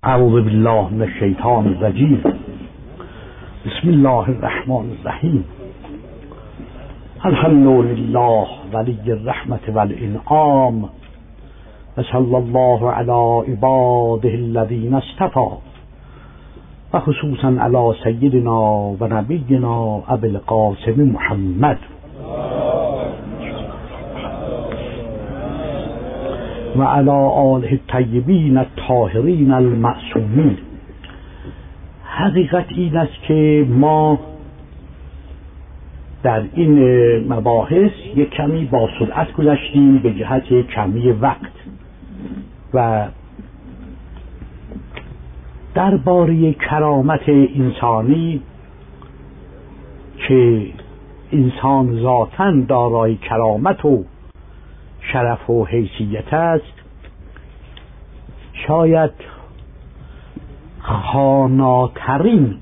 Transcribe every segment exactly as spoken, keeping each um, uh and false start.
اعوذ بالله من الشیطان الرجیم. بسم الله الرحمن الرحیم. الحمد لله ولی الرحمت والانعام و صلی الله علی عباده الذین اصطفی و خصوصا علی سیدنا و نبینا ابی القاسم محمد و علی آله الطیبین الطاهرین المعصومین. حقیقت این است که ما در این مباحث یک کمی با سرعت گذشتیم به جهت کمی وقت و درباره کرامت انسانی که انسان ذاتاً دارای کرامت و شرف و حیثیت است شاید خواناترین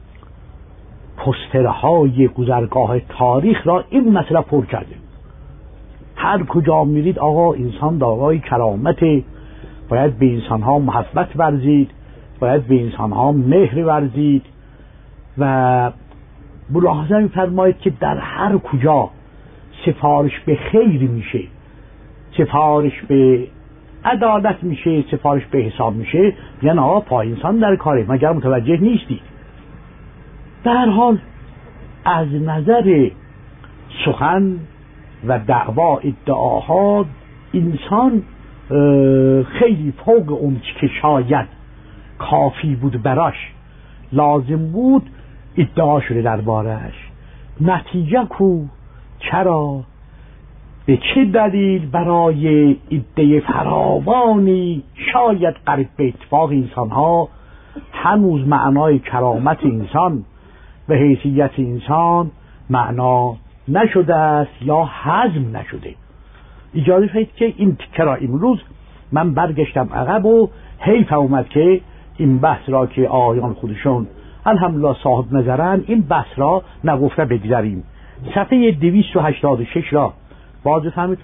پسترهای گذرگاه تاریخ را این مسئله پر کرده. هر کجا میرید آقا انسان دارای کرامت، باید به انسانها محبت ورزید، باید به انسانها مهر ورزید و ملاحظه می‌فرمایید که در هر کجا سفارش به خیر میشه، سفارش به عدالت میشه، سفارش به حساب میشه، یعنی آقا پا انسان در کاره، مگر متوجه نیستید؟ در حال از نظر سخن و دعوا ادعاها انسان خیلی فوق اون که شاید کافی بود براش لازم بود ادعا شده دربارش. نتیجه کو؟ چرا؟ به چه دلیل؟ برای عده فراوانی شاید قریب به اتفاق انسان ها هنوز معنای کرامت انسان و حیثیت انسان معنا نشده است یا هضم نشده. اجازه بدید که این تیکه را امروز من برگشتم عقب و حیف اومد که این بحث را که آیان خودشون الحمدلله صاحب نظرن این بحث را نگفته بگذاریم. صفحه دویست و هشتاد و شش را باز فهمید.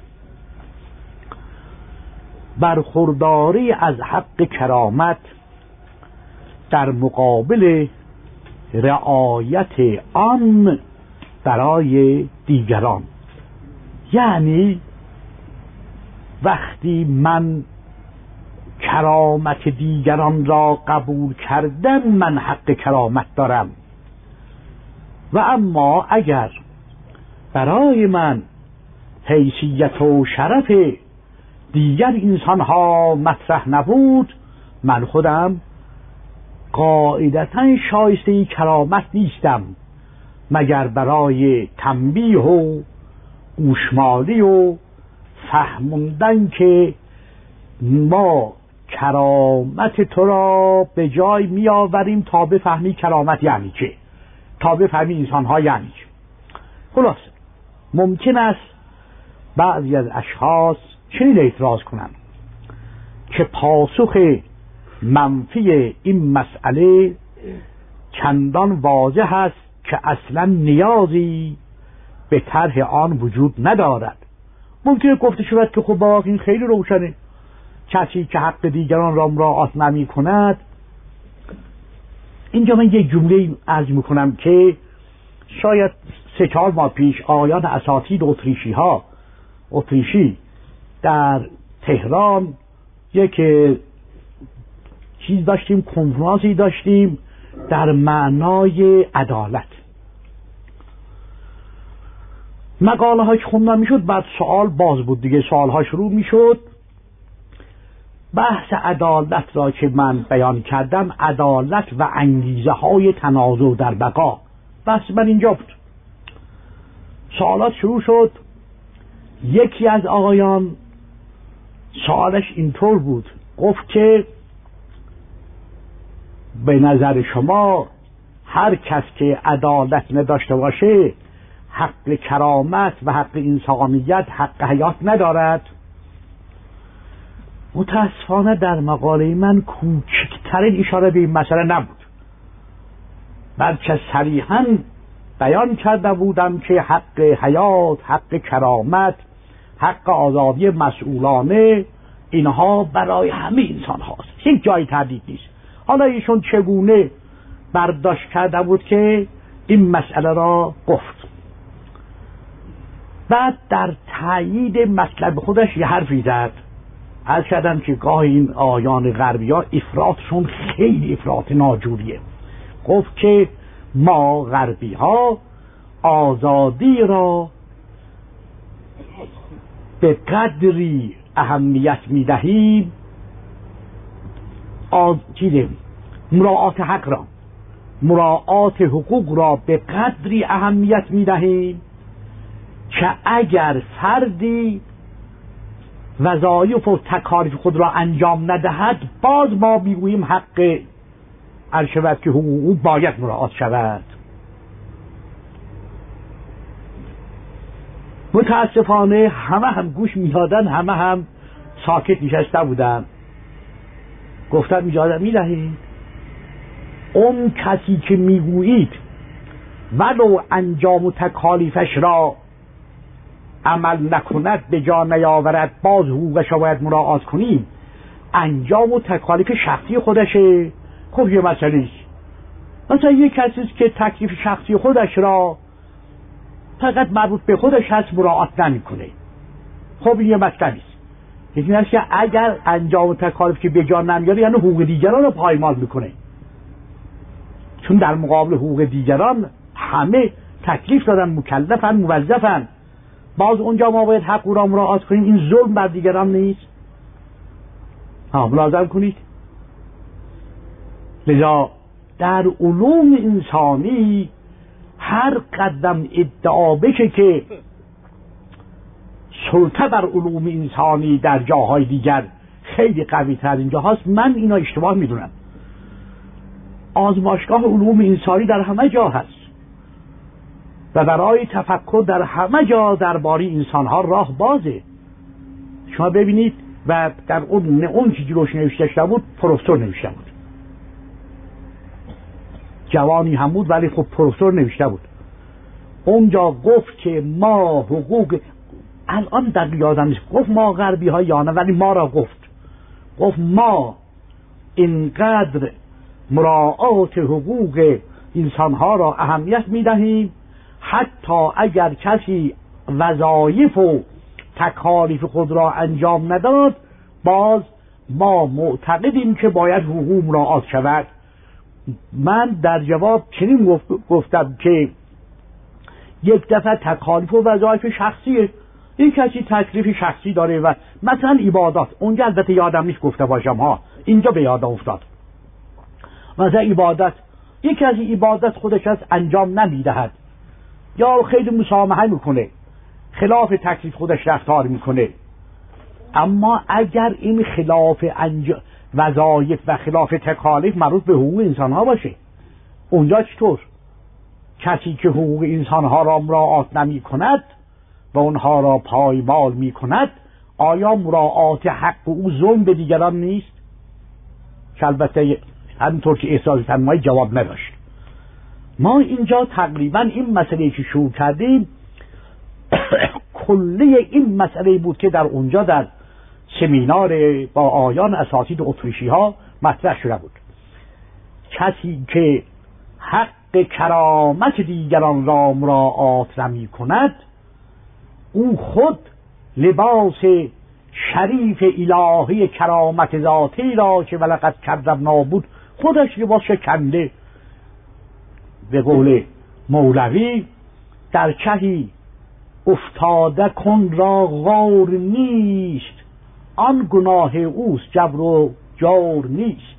برخورداری از حق کرامت در مقابل رعایت آن برای دیگران، یعنی وقتی من کرامت دیگران را قبول کردم من حق کرامت دارم، و اما اگر برای من حیثیت و شرف دیگر انسان ها مطرح نبود من خودم قاعدتاً شایسته کرامت نیستم، مگر برای تنبیه و گوشمالی و فهموندن که ما کرامت تو را به جای می آوریم تا بفهمی کرامت یعنی چه، تا بفهمی انسان ها یعنی چه. خلاص ممکن است بعضی از اشخاص چنین اعتراض کنند که پاسخ منفی این مسئله چندان واضح است که اصلا نیازی به طرح آن وجود ندارد. ممکنه گفته شود که خب با این خیلی روشنه، کسی که حق دیگران را مراعات نمی کند. اینجا من یک جمله عرض میکنم که شاید سه چهار ماه پیش آیان اساتید اتریشی ها اتریشی در تهران یک چیز داشتیم، کنفرانسی داشتیم در معنای عدالت. مقاله های که خوندن میشد، بعد سوال باز بود دیگه، سوال ها شروع میشد. بحث عدالت را که من بیان کردم، عدالت و انگیزه های تنازع در بقا، بحث من اینجا بود. سوالات شروع شد. یکی از آقایان سوالش اینطور بود، گفت که به نظر شما هر کس که عدالت نداشته باشه حق کرامت و حق انسانیت، حق حیات ندارد؟ متاسفانه در مقاله من کوچکترین اشاره به این مسئله نبود، بلکه صریحاً بیان کرده بودم که حق حیات، حق کرامت، حق آزادی مسئولانه، اینها برای همه انسان هاست، هیچ جای تردید نیست. حالا ایشون چگونه برداشت کرده بود که این مسئله را گفت. بعد در تایید مطلب خودش یه حرفی زد. عرض کردم که گاه این آیان غربی ها افراطشون خیلی افراط ناجوریه. گفت که ما غربی ها آزادی را به قدری اهمیت میدهیم، آز... چیزه مراعات حق را، مراعات حقوق را به قدری اهمیت میدهیم که اگر فردی وظایف و تکالیف خود را انجام ندهد، باز ما میگوییم حق عرض شود که حقوق او باید مراعات شود. متاسفانه همه هم گوش میدادن، همه هم ساکت نشسته بودن. گفتم اجازه میدهید اون کسی که میگویید ولو انجام و تکالیفش را عمل نکند به جا نیاورد، باز حقوقش را باید مراعات کنیم، انجام و تکالیف شخصی خودشه. خب یه مسئله است، مثلا یه کسی است که تکلیف شخصی خودش را فقط مربوط به خودش هست مراعات نمیکنه، خب این یه مسئله است. یکی هست که اگر انجام و تکالیف که به جا نمیاره یعنی حقوق دیگران رو پایمال میکنه، چون در مقابل حقوق دیگران همه تکلیف دارن، مکلفن، موظفن، باز اونجا ما باید حق او را مراعات کنیم. این ظلم بر دیگران نیست؟ ها ملاحظه کنید. لذا در علوم انسانی هر قدم ادعا بشه که سلطه بر علوم انسانی در جاهای دیگر خیلی قوی تر اینجا هست، من اینا اشتباه میدونم. آزمایشگاه علوم انسانی در همه جا هست و برای تفکر در همه جا درباره انسانها راه بازه. شما ببینید و در اون اون که جلوش نوشته بود پروفسور نوشته بود، جوانی هم بود ولی خب پروفسور نوشته بود. اونجا گفت که ما حقوق، الان در یادم نیست گفت ما غربی ها یا نه، ولی ما را گفت گفت ما اینقدر مراعات حقوق انسانها را اهمیت میدهیم حتی اگر کسی وظایف و تکالیف خود را انجام نداد، باز ما معتقدیم که باید حقوق مراعات شود. من در جواب چنین گفتم که یک دفعه تکالیف و وظایف شخصیه، این کسی تکلیف شخصی داره و مثلا عبادات، اونجا البته یادم نیست گفته باشم ها، اینجا به یادم افتاد. مثلا عبادت، یک کسی عبادت خودش از انجام نمیدهد یا خیلی مسامحه میکنه، خلاف تکلیف خودش رفتار میکنه، اما اگر این خلاف انج... وظایف و خلاف تکالیف مربوط به حقوق انسان ها باشه، اونجا چطور؟ کسی که حقوق انسان ها را مراعات نمی کند و اونها را پایمال می کند، آیا مراعات حق او ظلم به دیگران نیست؟ که البته همینطور که احساس فرمایی جواب نداشت. ما اینجا تقریبا این مسئله که شروع کردیم کله این مسئله بود که در اونجا در سمینار با آیان اساتید اتریشی ها مطرح شده بود. کسی که حق کرامت دیگران را مراعات نمی کند، او خود لباس شریف الهی کرامت ذاتی را که ولقد کرمنا بود خودش لباس شکنده. به قول مولوی در چهی افتاده کن را غار نیست، آن گناه اوست جبر و جور نیست.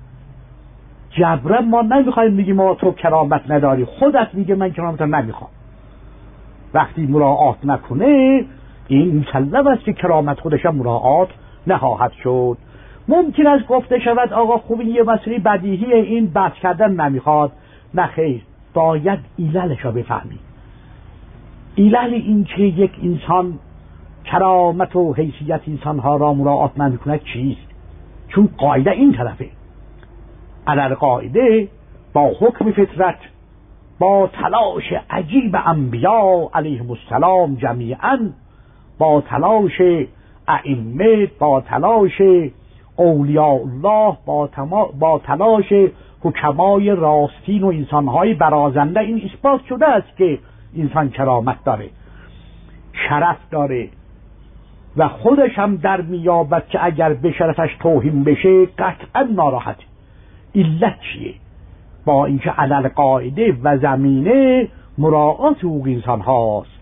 جبره ما نمیخوایم بگیم ما تو کرامت نداری، خودت میگه من کرامت نمیخوام. وقتی مراعات نکنه این مسلم است که کرامت خودش مراعات نخواهد شد. ممکن است گفته شود آقا خوب این یه مسئله بدیهی، این بحث کردن نمیخواد. نه خیر، باید عللش را بفهمید. علل این که یک انسان کرامت و حیثیت انسانها را مراعات نمیکند چیست؟ چون قاعده این طرفه، علل قاعده با حکم فطرت، با تلاش عجیب انبیا علیهم السلام جمیعا، با تلاش ائمه، با تلاش اولیاء الله، با, تما... با تلاش حکمای راستین و انسانهای برازنده این اثبات شده است که انسان کرامت داره، شرف داره و خودش هم در میابد که اگر به شرفش توهین بشه قطعا ناراحته. علت چیه؟ با اینکه علل قاعده و زمینه مراعات حقوق انسان هاست.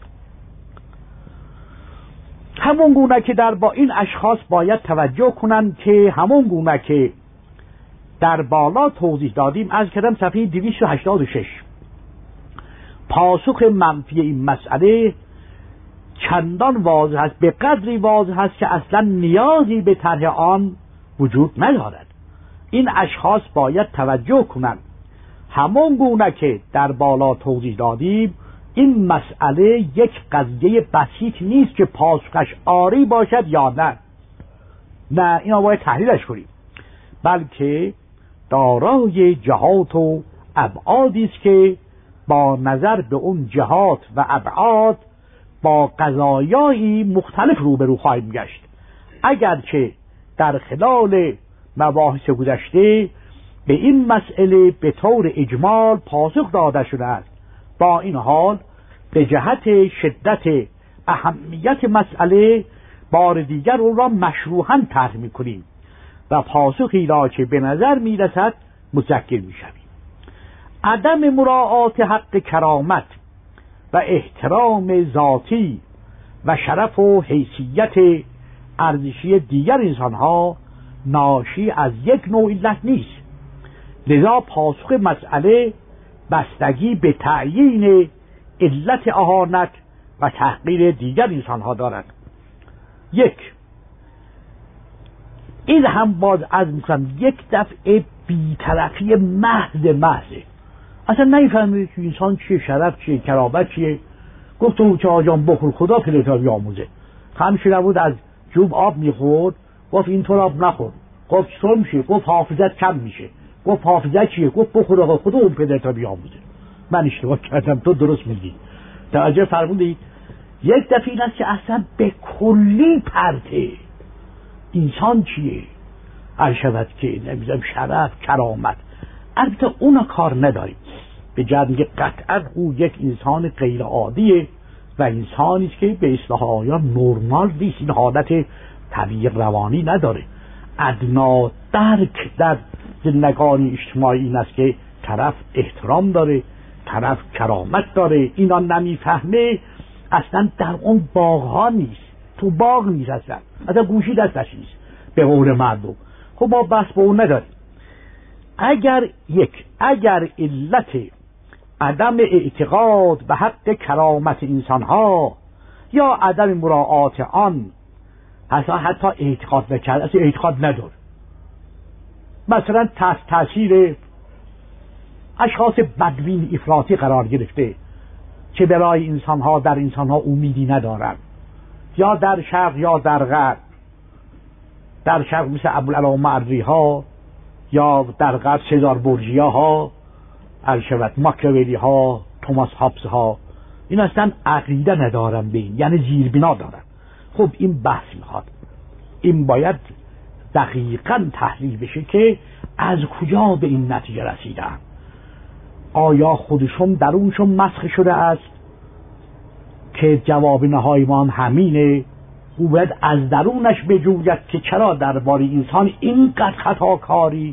همون گونه که در با این اشخاص باید توجه کنند که همون گونه که در بالا توضیح دادیم، از کردم صفحه دویست و هشتاد و شش، پاسخ منفی این مسئله چندان واضح است، به قدری واضح است که اصلا نیازی به طرح آن وجود ندارد. این اشخاص باید توجه کنند همون گونه که در بالا توضیح دادیم، این مسئله یک قضیه بسیط نیست که پاسخش آری باشد یا نه. نه، اینا باید تحلیلش کنیم، بلکه دارای جهات و ابعادی است که با نظر به اون جهات و ابعاد با قضایایی مختلف روبرو خواهیم گشت. اگرچه در خلال مباحث گذشته به این مسئله به طور اجمال پاسخ داده شده است، با این حال به جهت شدت اهمیت مسئله بار دیگر اون را مشروحاً طرح می‌کنیم و پاسخی را که به نظر می‌رسد متذکر می‌شویم. عدم مراعات حق کرامت و احترام ذاتی و شرف و حیثیت ارزشی دیگر انسان‌ها ناشی از یک نوع علت نیست، لذا پاسخ مسئله بستگی به تعیین علت اهانت و تحقیر دیگر انسان‌ها دارد. یک، این هم باز از میکنم یک دفعه بی‌طرفی محض محضه، اصلا نمیفهمید که انسان چیه، شرف چیه، کرامت چیه. گفت او که آجام بخور خدا پلیتا بیاموزه. همیشه نبود از جوب آب میخورد، گفت اینطور آب نخور. گفت چطور میشه؟ گفت حافظت کم میشه. گفت حافظت چیه؟ گفت بخور آقا خدا اون پلیتا بیاموزه. من اشتباه کردم، تو درست میگی. توجه فرمودید؟ یک دفعه این است که اصلا به کلی پرته. انسان چیه؟ عرشبت که نمیدونم شرف، کرامت، البته اونا کار نداریم. به جد میگه قطعا او یک انسان غیر عادیه و انسانی است که به اصطلاح آیان نرمال نیست، این حالت طبیعی روانی نداره. ادنا درک در زندگانی اجتماعی این است که طرف احترام داره، طرف کرامت داره. اینا نمیفهمه، اصلا در اون باغ ها نیست، تو باغ نیست، اصلا اصلا گوشی دستش نیست به قول مردم. خب ما بس به اون نداریم. اگر یک اگر علت عدم اعتقاد به حق کرامت انسانها یا عدم مراعات آن اصلا حتی اعتقاد نکرد، اصلا اعتقاد نداره، مثلا تحت تاثیر اشخاص بدبین افراطی قرار گرفته که برای انسانها در انسانها امیدی ندارند، یا در شرق یا در غرب، در شرق مثل ابوالعلا معری ها، یا در غرب سزار بورژیا ها، الشوت ماکیاولی ها، توماس هابز ها، این اصلا عقیده ندارن به این، یعنی زیربنا دارن. خب این بحث میخواد، این باید دقیقاً تحلیل بشه که از کجا به این نتیجه رسیدن. آیا خودشون درونشون مسخ شده است که جواب نهاییمان همینه؟ او باید از درونش بجوید که چرا درباره انسان اینقدر خطاکاری،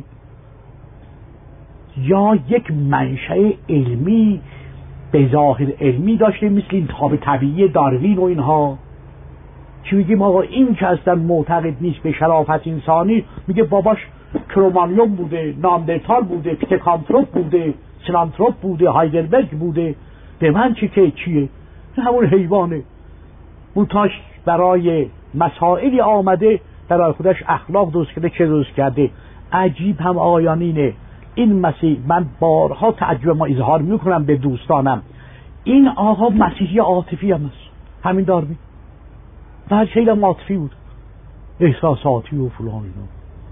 یا یک منشأ علمی به ظاهر علمی داشته مثل انتخاب طبیعی داروین و اینها، چی میگیم آقا این که اصلا معتقد نیست به شرافت انسانی، میگه باباش کرومانیوم بوده، ناندرتال بوده، پیتکانتروپ بوده، سلانتروپ بوده، هایدلبرگ بوده، به من چی که چیه؟ همون حیوانه. منتاش برای مسائلی آمده برای خودش اخلاق درست کرده، چه درست کرده. عجیب هم آیانینه این مسیح. من بارها تعجب ما اظهار میکنم به دوستانم، این آقا مسیحی عاطفی هم است، همین داروین بعد خیلی هم عاطفی بود، احساساتی و فلان اینا.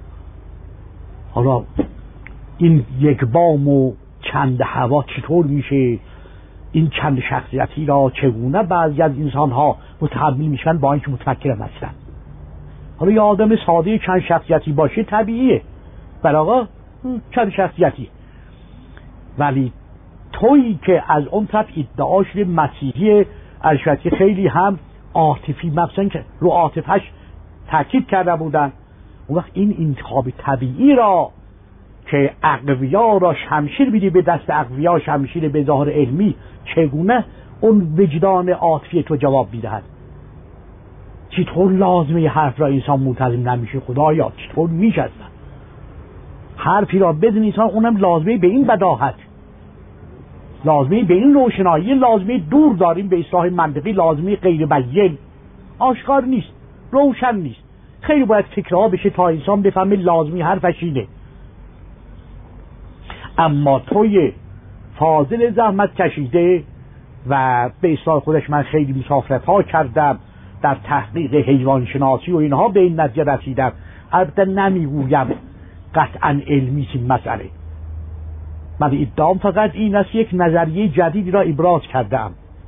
حالا این یک بام و چند هوا چطور میشه؟ این چند شخصیتی را چگونه بعضی از انسان ها متحمل میشن با اینکه متفکر هستن؟ حالا یه آدم ساده چند شخصیتی باشه طبیعیه، بر آقا چند شخصیتی. ولی تویی که از اون طرف ادعا شده مسیحی ارشدی خیلی هم عاطفی، مثلا که رو عاطفش تاکید کرده بودن، اون وقت این انتخاب طبیعی را که اقویا را شمشیر بیدی به دست اقویا، شمشیر به ظاهر علمی، چگونه اون وجدان عاطفی تو جواب میدهد؟ چطور لازمه حرف را انسان ملتزم نمیشه؟ خدایا چطور میشه؟ حرفی را بدون انسان، اونم لازمه به این بداهت، لازمه به این روشنایی، لازمه دور داریم به اصلاح منطقی، لازمه غیر بیان، آشکار نیست، روشن نیست. خیلی باید فکرها بشه تا انسان بفهمه لازمه حرفش اینه. اما توی فاضل زحمت کشیده و به اصلاح خودش من خیلی مسافرت ها کردم در تحقیق حیوان شناسی و اینها، به این نتیجه رسیدم. البته نمیگویم قطعا علمی این مسئله، من ادعام فقط این است یک نظریه جدیدی را ابراز کردم.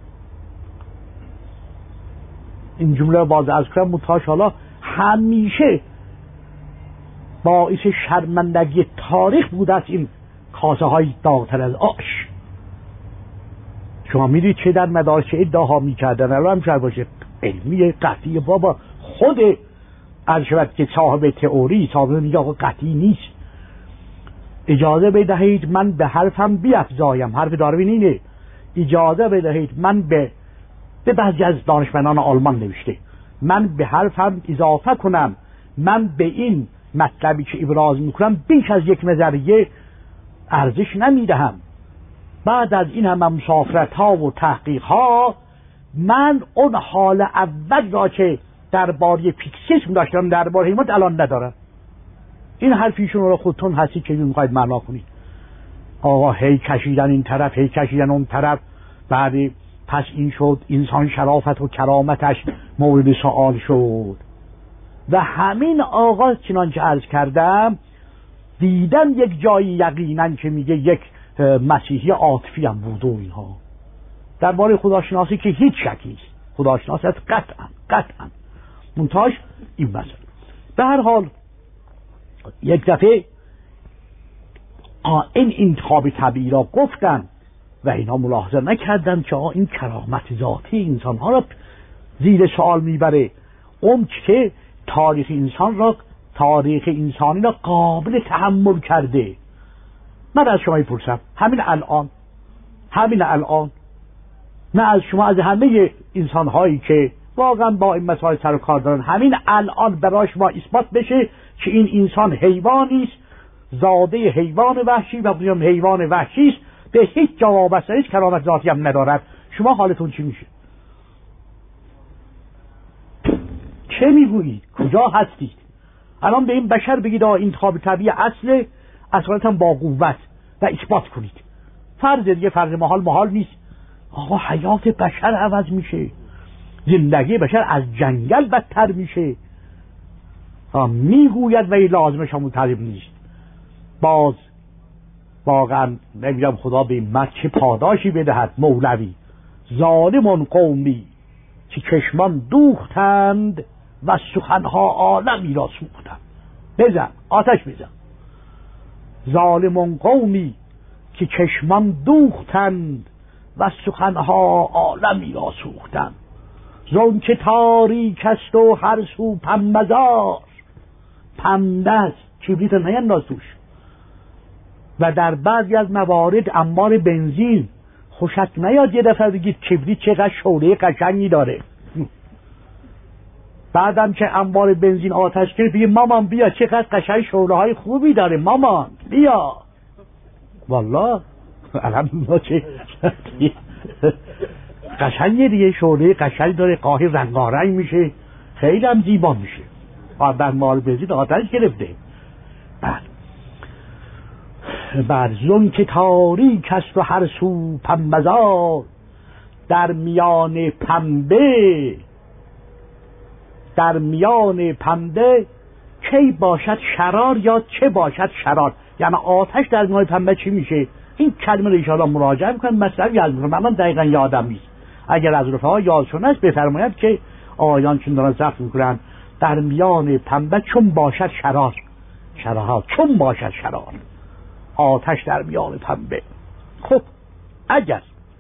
این جمله را باز از کنم متاش حالا همیشه باعث شرمندگی تاریخ بوده است این کاسه های داغ‌تر از آش. شما میدید چه در مدارس چه ادعاها میکردن، الان هم باشه علمی قطعی. بابا خود ارشد که صاحب تئوری صاحب میگه آقا قطعی نیست. اجازه بدهید من به حرفم بیفزایم، حرف داروین اینه، اجازه بدهید من به به بعضی از دانشمندان آلمان نوشته، من به حرفم اضافه کنم، من به این مطلبی که ابراز میکنم بیش از یک نظریه ارزش نمیدهم. بعد از این همه مسافرت ها و تحقیق ها، من اون حال اول را که درباره پیکسیسم داشتم درباره حیوانات الان ندارم. این حرفیشون رو خودتون هستی که میخواید معنا کنید. آقا هی کشیدن این طرف، هی کشیدن اون طرف، بعد پس این شد انسان شرافت و کرامتش مورد سوال شد. و همین آقا چنانچه عرض کردم دیدم یک جایی یقینا که میگه یک مسیحی عاطفی هم بود و اینها. درباره خداشناسی که هیچ شکی نیست، خداشناسی از قطعا قطعا منتاش این مسئله. به هر حال یک دفعه این انتخاب طبیعی را گفتن و اینا ملاحظه نکردن که این کرامت ذاتی انسان ها را زیر سوال میبره. اون که تاریخ انسان را، تاریخ انسانی را قابل تحمل کرده. من از شما میپرسم همین الان، همین الان نه از شما، از همه انسان هایی که واقعا با این مسائل سر و کار دارن، همین الان برای شما اثبات بشه که این انسان حیوانی است، زاده حیوان وحشی و بگیم حیوان وحشی است، به هیچ جا وابسته نیست، کرامت ذاتی هم ندارد، شما حالتون چی میشه؟ چه میگویید؟ کجا هستید؟ الان به این بشر بگید آه انتخاب طبیعی اصل اصالتا با قوت و اثبات کنید. فرض دیگه، فرض محال محال نیست. آقا حیات بشر عوض میشه، زندگی بشر از جنگل بدتر میشه. میگوید و این لازمش همون طریب نیست. باز واقعا نمیدونم خدا به این مرد چه پاداشی بدهد. مولوی: ظالمون قومی که چشمان دوختند و سخنها عالمی را سوختند. بزن آتش بزن. ظالمون قومی که چشمان دوختند و سخنها عالمی را سوختند. زون که تاریک است و هر سو پنبزار، پنبه است، کبریت نینداز توش. و در بعضی از موارد انبار بنزین خوشت نیاد یه دفعه بگید کبریت چقدر شعله قشنگی داره، بعدم که انبار بنزین آتش کنه بگید مامان بیا چقدر قشنگ شعله های خوبی داره مامان بیا. والله الحمدلله چه قشنگه دیگه، شعله قشنگ داره، گاهی رنگارنگ میشه، خیلی هم زیبا میشه. بعد انبار بنزین آتش گرفته. بعد بر زون که تاریک است و هر سو پنبزار، در میان پنبه، در میان پنبه کی باشد شرار یا چه باشد شرار. یعنی آتش در میان پنبه چی میشه؟ این کلمه رو انشاءالله مراجعه میکنم، مثلا یاد میکنم، من دقیقا یادم نیست. اگر از رفقا یادشون است بفرمایند که آیان چون دارن ضبط میکنن در میان پنبه چون باشد شرار، شرار چون باشد شرار، آتش در میان پنبه. خب اگر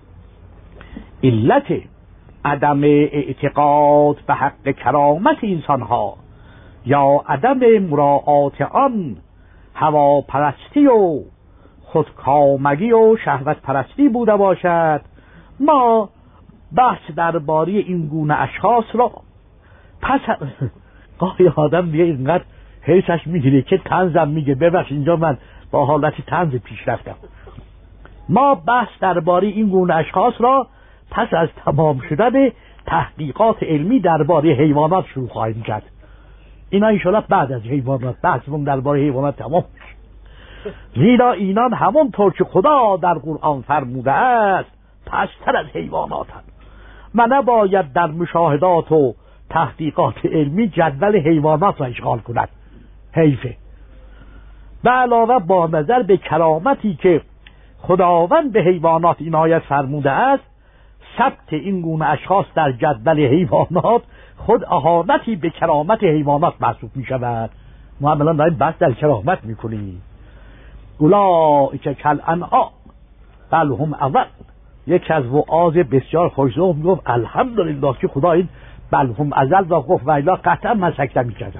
علت عدم اعتقاد به حق کرامت انسان ها یا عدم مراعات آن هواپرستی و خودکامگی و شهوت پرستی بوده باشد، ما بحث درباره این گونه اشخاص را پس گاهی آدم دیگه اینقدر حیثش میگیره که طنزم میگه، ببخش اینجا من با حالتی طنز پیش رفتم. ما بحث درباره این گونه اشخاص را پس از تمام شدن تحقیقات علمی درباره حیوانات شروع خواهیم کرد. اینا انشاءالله بعد از حیوانات بحثمون درباره حیوانات تمام میشه، زیرا اینان همونطور که خدا در قرآن فرموده است پستر از حیواناتند و نباید در مشاهدات و تحقیقات علمی جدول حیوانات را اشغال کند. حیفه. به علاوه با نظر به کرامتی که خداوند به حیوانات عنایت فرموده است، ثبت این گونه اشخاص در جدول حیوانات خود اهانتی به کرامت حیوانات محسوب می شود. ما هم الان داریم بحث در کرامت می کنیم. اولئک کالانعام بل هم اضل. یکی از وعاظ بسیار خوش‌ذوق میگفت الحمدلله که خدا این بل هم اضل را گفت و الا قطعا من سکته میکردم.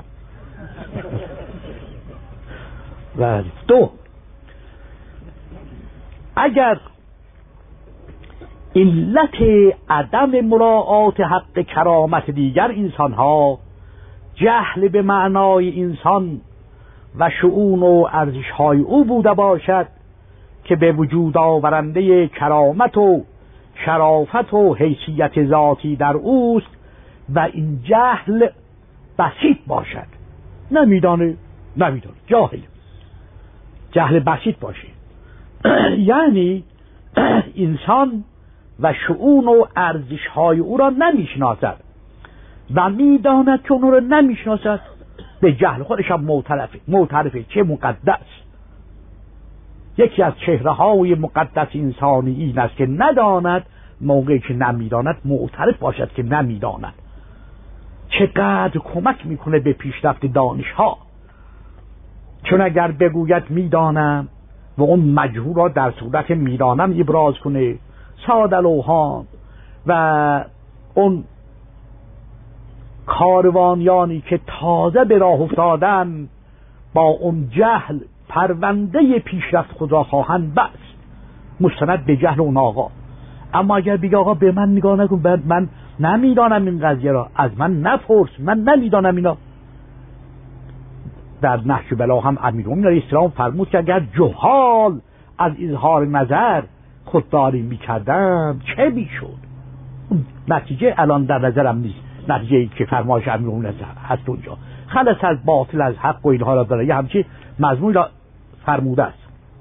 ولی دو، اگر علت عدم مراعات حق کرامت دیگر انسان ها جهل به معنای انسان و شؤون و ارزش های او بوده باشد که به وجود آورنده کرامت و شرافت و حیثیت ذاتی در اوست و این جهل بسیط باشد، نمیدانه نمیدانه جاهل، جهل بسیط باشه یعنی انسان و شؤون و ارزش های او را نمیشناسد و میداند که اون را نمیشناسد، به جهل خودش هم معترفه. معترفه چه مقدس. یکی از چهره های مقدس انسانی این است که نداند، موقعی که نمیداند معترف باشد که نمیداند. چقدر کمک میکنه به پیشرفت دانش ها، چون اگر بگوید میدانم و اون مجهول را در صورت میدانم ابراز کنه، ساده لوحان و اون کاروانیانی که تازه به راه افتادن با اون جهل پرونده پیشرفت خود را خواهند بست، مستند به جهل اون آقا. اما اگر بگه آقا به من نگاه نکن، من نمیدانم این قضیه را، از من نپرس، من نمیدانم اینا. در نهج البلاغه هم امیرالمومنین علیه السلام فرمود که اگر جهال از اظهار نظر خودداری میکردم چه میشد؟ نتیجه الان در نظرم نیست، نتیجه ای که فرمایش امیرالمومنین هست اونجا، خلص از باطل از حق و اینها را داره، یه همچی مضمون را فرموده است.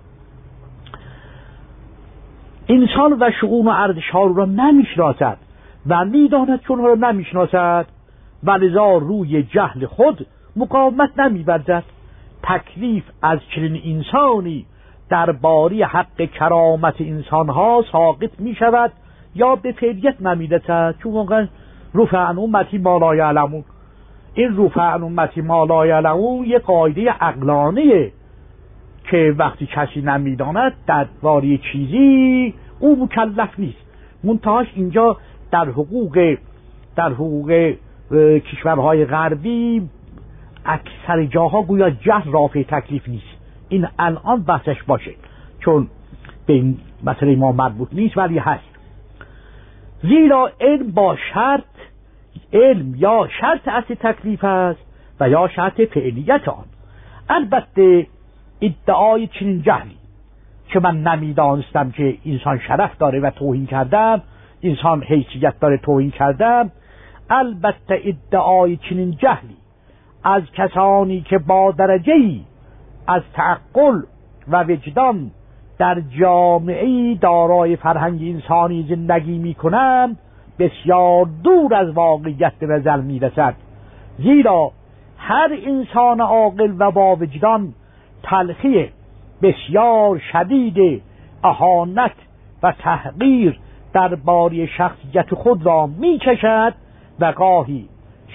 انسان و شؤون و ارزش ها را نمیشناسد و میداند که اونها را نمیشناسد و لذا روی جهل خود مقاومت نمی‌ورزد. تکلیف از چنین انسانی درباره حق کرامت انسانها ساقط می شود یا به فعلیت نمی‌رسد، چون واقعا رفع عن امتی ما لا یعلمون. این رفع عن امتی ما لا یعلمون یه قاعده عقلانیه که وقتی کسی نمیداند درباره چیزی او مکلف نیست. منتهاش اینجا در حقوق در حقوق کشورهای غربی اکثر جاها گویا جهل رافع تکلیف نیست. این الان بحثش باشه چون به این مسئله ما مربوط نیست، ولی هست. زیرا علم با شرط علم یا شرط اصل تکلیف است و یا شرط فعلیت آن. البته ادعای چنین جهلی که من نمیدانستم که انسان شرف داره و توهین کردم، انسان حیثیت داره توهین کردم، البته ادعای چنین جهلی از کسانی که با درجه‌ای از تعقل و وجدان در جامعه‌ای دارای فرهنگ انسانی زندگی می‌کنند بسیار دور از واقعیت به نظر می‌رسد. زیرا هر انسان عاقل و با وجدان تلخی بسیار شدید اهانت و تحقیر درباره شخصیت خود را می‌چشد و گاهی شدت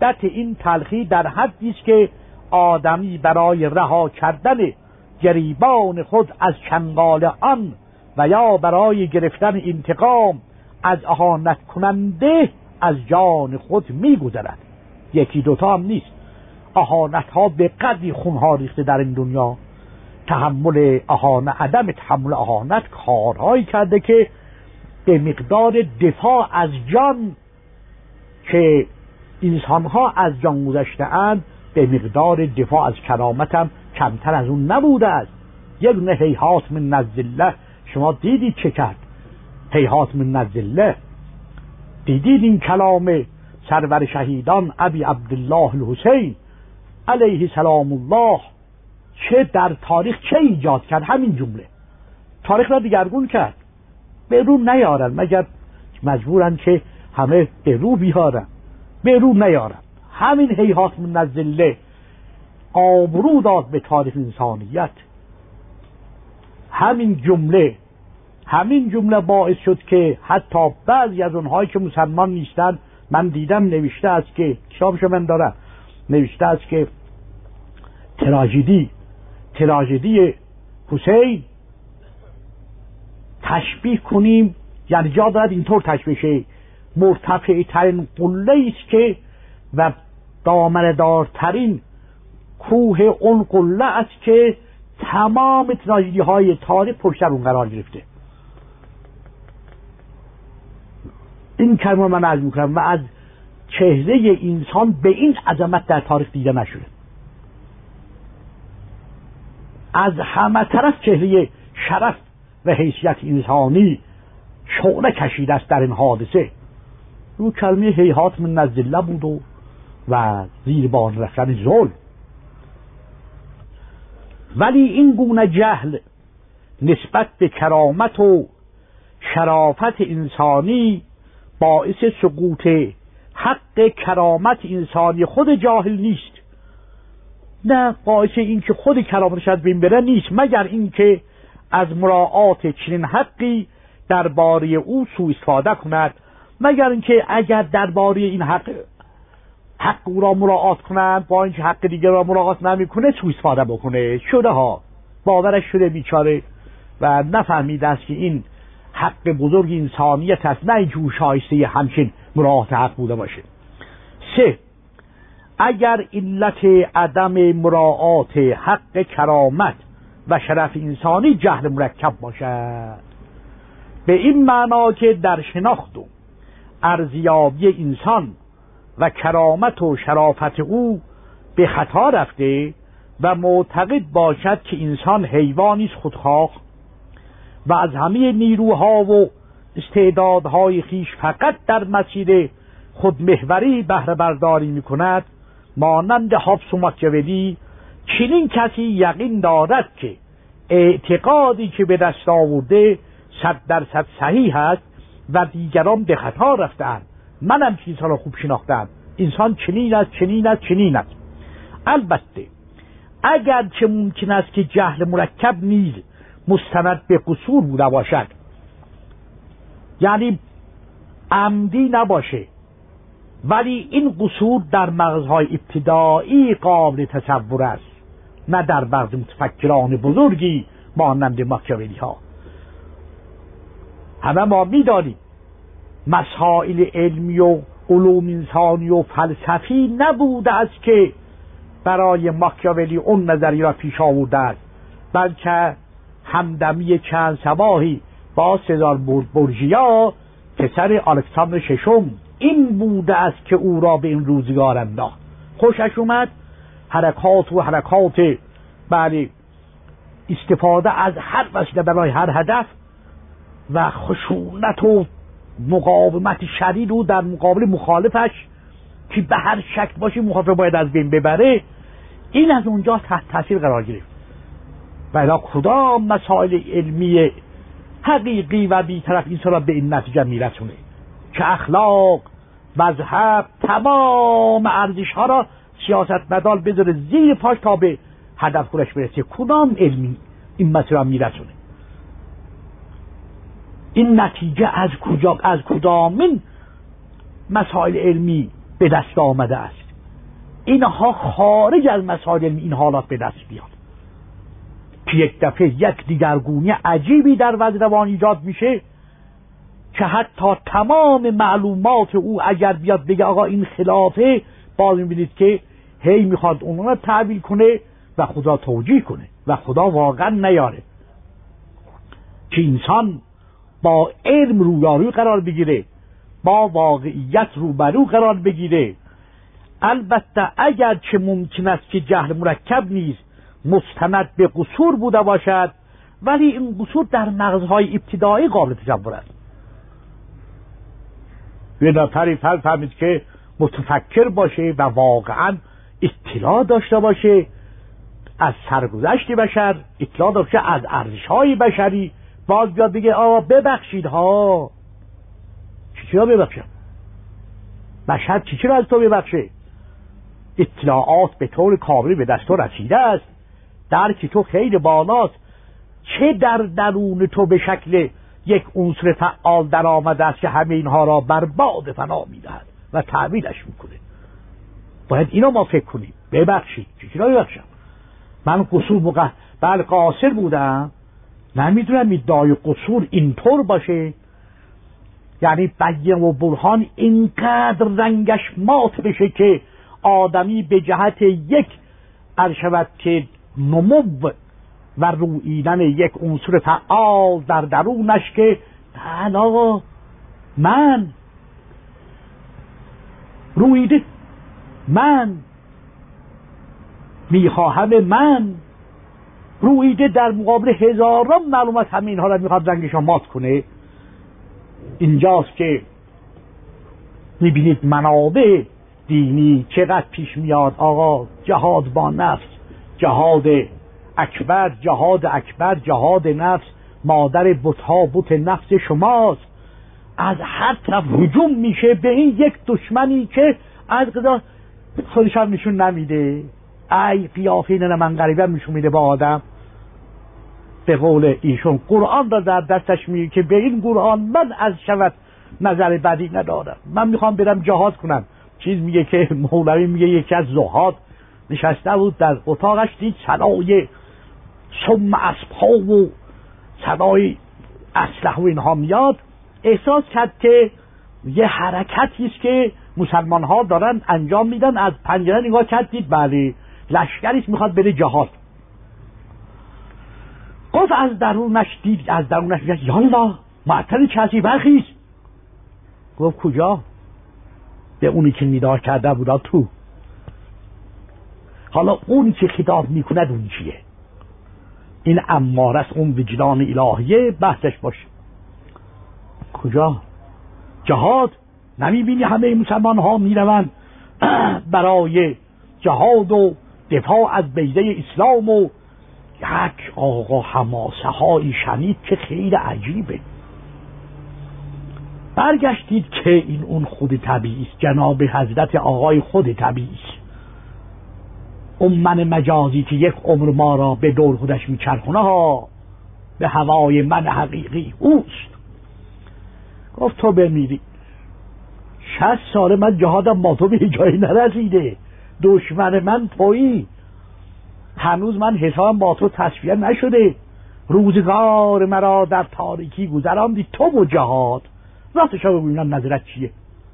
شدت این تلخی در حدی است که آدمی برای رها کردن گریبان خود از چنگال آن و یا برای گرفتن انتقام از اهانت کننده از جان خود می‌گذرد. یکی دوتا هم نیست، اهانت ها به قدری خونها ریخته در این دنیا. تحمل اهانت، عدم تحمل اهانت کارهایی کرده که به مقدار دفاع از جان که انسانها از جان گذشته اند، به مقدار دفاع از کرامت هم کمتر از اون نبوده است. یک نه هیهات من نزله، شما دیدید چه کرد؟ هیهات من نزله، دیدید این کلام سرور شهیدان ابی عبدالله الحسین علیه سلام الله چه در تاریخ چه ایجاد کرد؟ همین جمله تاریخ را دیگرگون کرد. به رو نیارن مگر مجبورن که همه به رو بیارن، به رو نیارن. همین هیهات من الذله آبرو داد به تاریخ انسانیت. همین جمله همین جمله باعث شد که حتی بعضی از اونهایی که مسلمان نیستن، من دیدم نوشته است که کتابشو من دارم، نوشته است که تراژدی تراژدی حسین تشبیه کنیم، یعنی جا دارد اینطور تشبیه شه، مرتفع ترین قله است که و دامنه دارترین کوه اون قله است که تمام تراژدی های تاریخ پشت اون قرار گرفته. این کلمه من عرض میکنم و از چهره انسان به این عظمت در تاریخ دیده نشده. از همه طرف چهره شرف و حیثیت انسانی شعله کشیده است در این حادثه. رو کلمه هیهات من الذله بود و, و زیر بار رفتن ظلم. ولی این گونه جهل نسبت به کرامت و شرافت انسانی باعث سقوط حق کرامت انسانی خود جاهل نیست، نه باعث این که خود کرامتش از بین بره نیست، مگر اینکه از مراعات چنین حقی درباره او سوء استفاده کند، مگر اینکه اگر درباره این حق حق او را مراعات کند با اینکه حق دیگر را مراعات نمیکنه سوء استفاده بکنه. شده ها، باورش شده بیچاره و نفهمیده است که این حق بزرگ انسانیت است، نه اینکه او شایسته همچین مراعات حق بوده باشه. سه، اگر علت عدم مراعات حق کرامت و شرف انسانی جهل مرکب باشد، به این معنا که در شناخت و ارزیابی انسان و کرامت و شرافت او به خطا رفته و معتقد باشد که انسان حیوانی است خودخواه و از همه نیروها و استعدادهای خیش فقط در مسیر خودمحوری بهره برداری می کند، مانند هابس و ماکیاولی، چنین کسی یقین دارد که اعتقادی که به دست آورده صد درصد صحیح است و دیگران به خطا رفتند. منم که انسان را خوب شناختم، انسان چنین است چنین است چنین است. البته اگر چه ممکن است که جهل مرکب نیز مستند به قصور بوده باشد، یعنی عمدی نباشه، ولی این قصور در مغزهای ابتدایی قابل تصور است، نه در مغز متفکران بزرگی مانند ماکیاولی ها. همه ما می‌دانیم مسائل علمی و علوم انسانی و فلسفی نبوده است که برای ماکیاولی اون نظری را پیش آورده است، بلکه همدمی چند صباحی با سزار بورژیا پسر الکساندر ششم این بوده است که او را به این روزگار انداخت. خوشش اومد حرکات و حرکات بله استفاده از هر وسیله برای هر هدف و خشونت و مقاومت شدید او در مقابل مخالفش که به هر شکل باشه مخالف باید از بین ببره، این از اونجا تحت تاثیر قرار گرفت. ولی کدام مسائل علمی حقیقی و بی‌طرف انسان را به این نتیجه میرسونه که اخلاق، مذهب، تمام ارزش ها را سیاست مدار بذاره زیر پاش تا به هدف خودش برسه. کدام علمی این مسئله را میرسونه؟ این نتیجه از کجا از کدامین مسائل علمی به دست آمده است؟ اینها خارج از مسائل این حالات به دست بیاد که یک دفعه یک دیگرگونی عجیبی در وضع روان ایجاد میشه که حتی تمام معلومات او اگر بیاد بگه آقا این خلافه، باز میبینید که هی میخواد اون رو تعبیل کنه و خدا توجیه کنه و خدا واقعا نیاره که انسان با علم رویاروی قرار بگیره، با واقعیت روبرو قرار بگیره. البته اگر چه ممکن است که جهل مرکب نیست، مستند به قصور بوده باشد، ولی این قصور در مغزهای ابتدایی قابل تصور است. یه نفری فرض فهمید که متفکر باشه و واقعا اطلاع داشته باشه از سرگذشت بشر، اطلاع داشته از ارزش‌های بشری، باز بیاد بگه آقا ببخشید ها. چی چرا ببخشم؟ بشر چی چرا از تو ببخشه؟ اطلاعات به طور کاملی به دست تو رسیده است، درک تو خیلی بالاست، چه در درون تو به شکل یک عنصر فعال در آمده است که همه اینها را برباد فنا میدهد و تعبیلش میکنه. باید اینا ما فکر کنیم. ببخشید چی چرا ببخشم؟ من قصور مقه بل قاصر بودم، نمیدونم ادعای قصور اینطور باشه، یعنی بیه و برهان اینقدر رنگش مات بشه که آدمی به جهت یک ارشود که نمو و رویدن یک عنصر فعال در درونش که آقا من رویده، من میخواهم، من رویده در مقابل هزاران معلومات همه اینها را میخواد رنگش را مات کنه. اینجاست که میبینید منابع دینی چقدر پیش میاد. آقا جهاد با نفس، جهاد اکبر، جهاد اکبر، جهاد نفس، مادر بتها بت نفس شماست. از هر طرف هجوم میشه به این یک دشمنی که از قضا خودش هم نشون نمیده. ای قیافه اینه من غریبه نشون میده با آدم. به قول ایشون قرآن را در دستش میگه که به این قرآن من از شود نظر بدی ندارم، من میخوام برم جهاد کنم. چیز میگه که مولوی میگه یکی از زهاد نشسته بود در اتاقش، دید صدای سم اسب‌ها و صدای اسلحه و اینها میاد، احساس کرد که یه حرکتی است که مسلمان ها دارن انجام میدن. از پنجره نگاه کرد، دید بله لشکریش میخواد بره جهاد. گفت از درونش دید، از درونش میگه یالا معطل کسی برخیز. گفت کجا؟ به اونی که ندا کرده بودا تو. حالا اونی که خطاب میکند اون چیه؟ این اماره است، اون وجدان الهیه بحثش باشه. کجا؟ جهاد. نمیبینی همه مسلمان ها میروند برای جهاد و دفاع از بیضه اسلام و یک آقا حماسه هایی شنید که خیلی عجیبه. برگشتید که این اون خود طبیعی است، جناب حضرت آقای خود طبیعی است، اون من مجازی که یک عمر ما را به دور خودش میچرخونه ها، به هوای من حقیقی اوست. گفت تو بمیری شصت ساله من جهادم با تو به جایی نرسیده، دشمن من تویی، هنوز من حسابم با تو تصفیه نشده، روزگار مرا در تاریکی گذراندی تو و جهاد. راستش رو ببینم نظرت چیه؟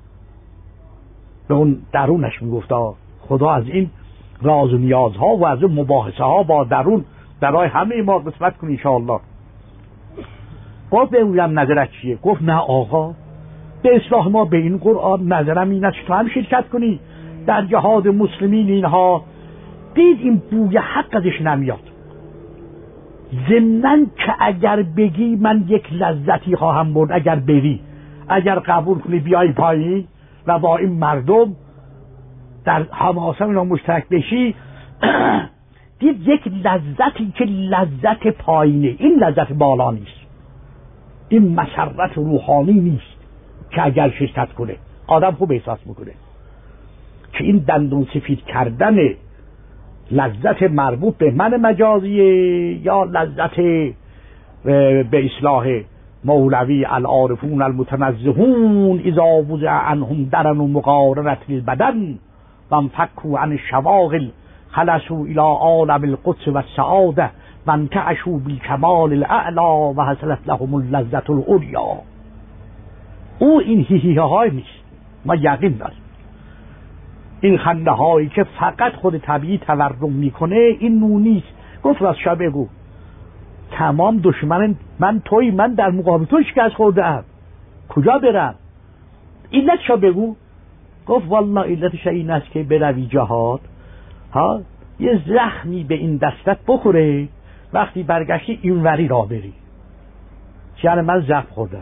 به اون درونش میگفتا خدا از این راز و نیازها و از این مباحثه ها با درون برای همه ما قسمت کن انشاءالله. گفت ببینم نظرت چیه؟ گفت نه آقا، به اصلاح ما به این قرآن نظرم این است تو هم شرکت کنی در جهاد مسلمین. اینها دید این بوی حق ازش نمیاد، ضمناً که اگر بگی من یک لذتی خواهم برد، اگر بری، اگر قبول کنی بیای پایین و با این مردم در حماسه اینا مشترک بشی، دید یک لذتی که لذت پایینه، این لذت بالا نیست، این مسرت روحانی نیست که اگر شرکت کنه آدم خوب احساس میکنه که این دندون سفید کردن لذت مربوط به من مجازیه یا لذت به اصلاح مولوی العارفون المتنزهون اذا وضع عنهم درن و مقارنت للبدن و انفکوا عن الشواغل خلصوا الى عالم القدس و السعاده و انتعشوا بالکمال الاعلی و حصلت لهم اللذة العلیا. او این هیهیه های نیست، ما یقین داریم. این خنده هایی که فقط خود طبیعی تورم میکنه این نو نیست. گفت راست بگو تمام دشمن من توی، من در مقابل تو شکست خوردم، کجا برم؟ علت شا بگو. گفت والله علتش این است که بروی جهاد ها یه زخمی به این دستت بخوره، وقتی برگشتی اینوری را بری. یعنی من زخم خوردم،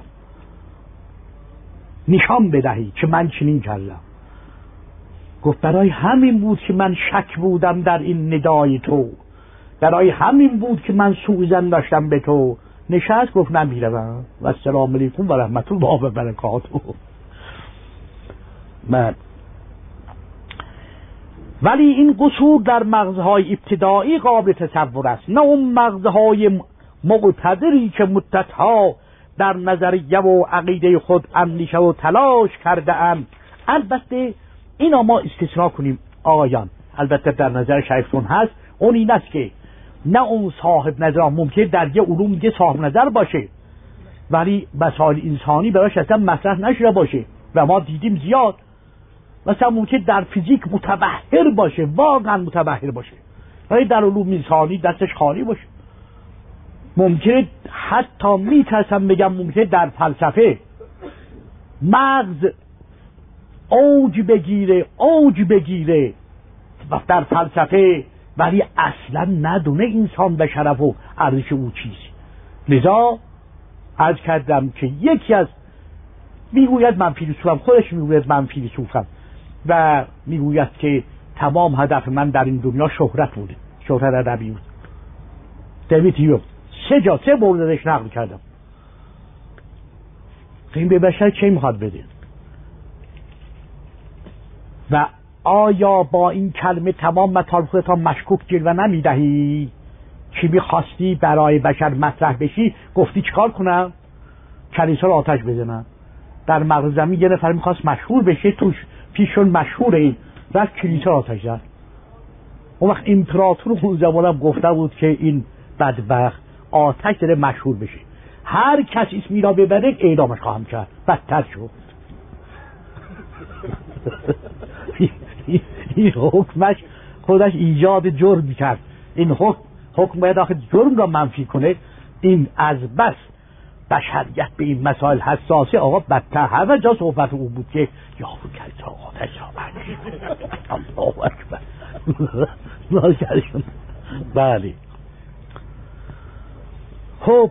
نشان بدهی که من چنین کردم. گفت برای همین بود که من شک بودم در این ندای تو، برای همین بود که من سوزن داشتم به تو. نشست گفت نمیروم و السلام علیکم و رحمت الله و برکاته. من ولی این قصور در مغزهای ابتدایی قابل تصور است، نه اون مغزهای مقتدری که مدتها در نظریه و عقیده خود اندیشه و تلاش کرده اند. البته اینا ما استثناء کنیم آقایان، البته در نظر شریفتون هست، اون این است که نه اون صاحب نظر ممکن در یه علوم دیگه صاحب نظر باشه ولی مسائل انسانی براش اصلا مطرح نشده باشه و ما دیدیم زیاد. مثلا ممکن در فیزیک متبحر باشه، واقعا متبحر باشه، ولی در علوم انسانی دستش خالی باشه. ممکنه حتی میترسم بگم ممکنه در فلسفه مغز اوج بگیره اوج بگیره و در فلسفه ولی اصلا ندونه انسان به شرف و ارزش او چیزی. لذا عرض کردم که یکی از میگوید من فیلسوفم، خودش میگوید من فیلسوفم و میگوید که تمام هدف من در این دنیا شهرت بوده، شهرت ادبی بود. دیوید هیوم سه جا سه موردش نقل کردم. این به بشر چه میخواد بده؟ و آیا با این کلمه تمام مطالب خودتان مشکوک جلوه نمیدهی؟ چی میخواستی برای بشر مطرح بشی؟ گفتی چیکار کنم؟ کلیسا رو آتش بزنم. در مغرب زمین یه نفر میخواست مشهور بشه، توش پیشون مشهوره، این رفت کلیسا رو آتش زد. اون وقت امپراتور اون زمانم گفته بود که این بدبخت آتش داره مشهور بشه، هر کس اسمی را ببره اعدامش خواهم کرد. بدتر شد. این حکمش خودش ایجاد جرم کرد. این حکم حکم باید آخه جرم را منفی کنه. این از بس بشریت به این مسائل حساسه. آقا بدتر همه جا صحبت او بود که یا بود کلیسا آتش را بند. الله اکبر. بله. خب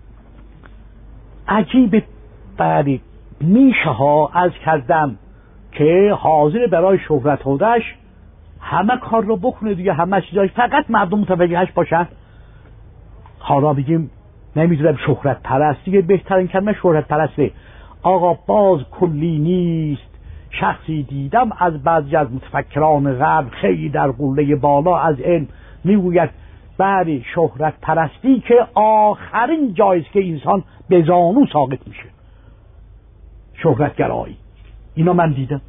عجیب. بله میشه ها از کردم که حاضر برای شهرت خودش همه کار رو بکنه دیگه، همه چیزاش، فقط مردم متوجهش باشن. حالا بگیم نمیدونم شهرت پرست دیگه، بهترین کلمه شهرت پرسته. آقا باز کلی نیست. شخصی دیدم از بعضی از متفکران غرب خیلی در قله بالا از علم میگوید بله شهرت پرستی که آخرین جایست که انسان به زانو ساقط میشه، شهرت گرایی. اینا من دیدم.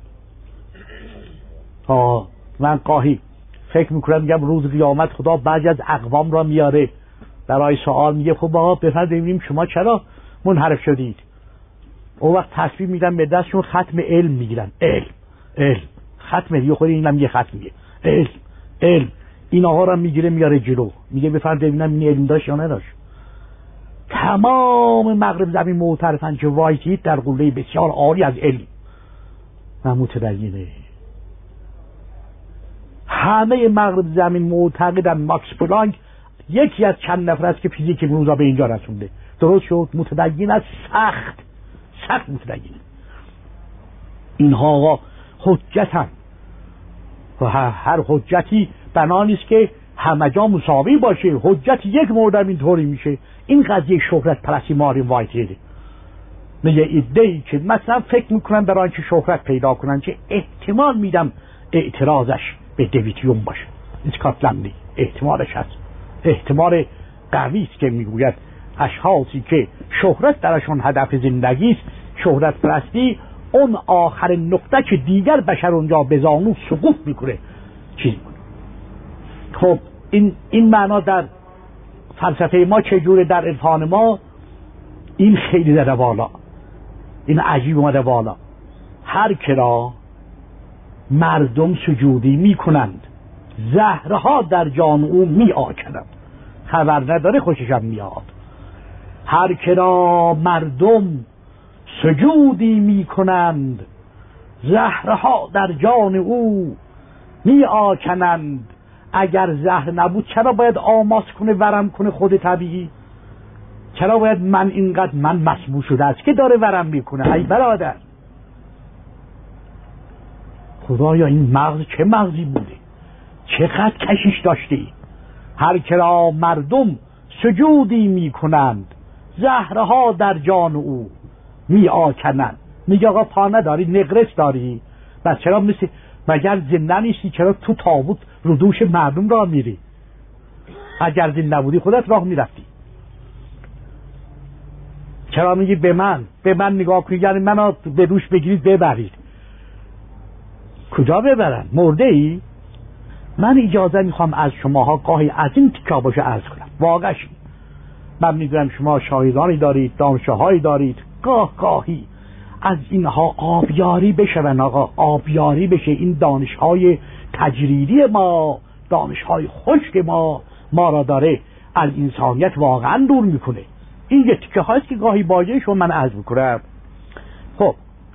آه من قاهی فکر میکنم میگم روز قیامت خدا بعضی از اقوام را میاره برای سوال، میگه خب آقا بفرد ببینیم شما چرا منحرف شدید. اون وقت تصمیم میدن به دستشون ختم علم میگیرن. علم علم ختم دیگه خود اینم یه ختم میگه علم علم. این آقا را میگیره میاره جلو، میگه بفرد ببینم این علم داشت یا نداشت. تمام مغرب زمین معترفن که وایتید در قله بسیار عالی از علم و متدینه. همه مغرب زمین معتقدن ماکس پلانک یکی از چند نفر است که فیزیک امروزا به اینجا رسونده. درست شد؟ متدین است، سخت سخت متدین. اینها آقا حجتن و هر حجتی بنا نیست که همه جا مساوی باشه. حجت یک مورد اینطوری میشه. این قضیه شهرت پرستی ماری وایتیده. میگه ایده‌ای که مثلا فکر میکنن برای اینکه شهرت پیدا کنن که احتمال میدم اعتراضش به دیوید هیوم باشه، اسکاتلندی، احتمالش هست، احتمال قوی است که میگوید اشخاصی که شهرت درشون هدف زندگی است، شهرت پرستی اون آخرین نقطه که دیگر بشر اونجا به زانو سقوط میکنه چیزی بود. خب این این معنا در فلسفه ما چجوره، در عرفان ما این خیلی در بالا، این عجیب اومده بالا. هر کرا مردم سجودی میکنند زهرها در جان او می آکنند، خبر نداره خوششم میاد. هر کرا مردم سجودی میکنند زهرها در جان او می آکنند. اگر زهر نبود چرا باید آماس کنه، ورم کنه خود طبیعی؟ چرا باید من اینقدر من مسموم شده است که داره ورم میکنه؟ ای برادر، خدایا این مغز چه مغزی بوده، چقدر کشش داشته ای. هر کرا مردم سجودی میکنند زهرها در جان او می آکنند. میگه آقا پا نداری، نقرس داری، بس چرا مثل مگر زنده نیستی؟ چرا تو تابوت رو دوش مردم راه میری؟ اگر زنده نبودی خودت راه میرفتی. چرا میگی به من به من نگاه کنید، یعنی منو به دوش بگیرید ببرید؟ کجا ببرن؟ مرده ای؟ من اجازه میخوام از شماها گاهی از این تیکا باشه عرض کنم. واقعش من میدونم شما شاهدانی دارید، دانشهایی دارید، گاه گاهی از اینها آبیاری بشه. آقا آبیاری بشه. این دانشهای تجریدی ما، دانشهای خشک ما ما را داره از انسانیت واقعا دور میکنه. این یه تیکه هاست که گاهی باجه شما من عرض میکنم. خب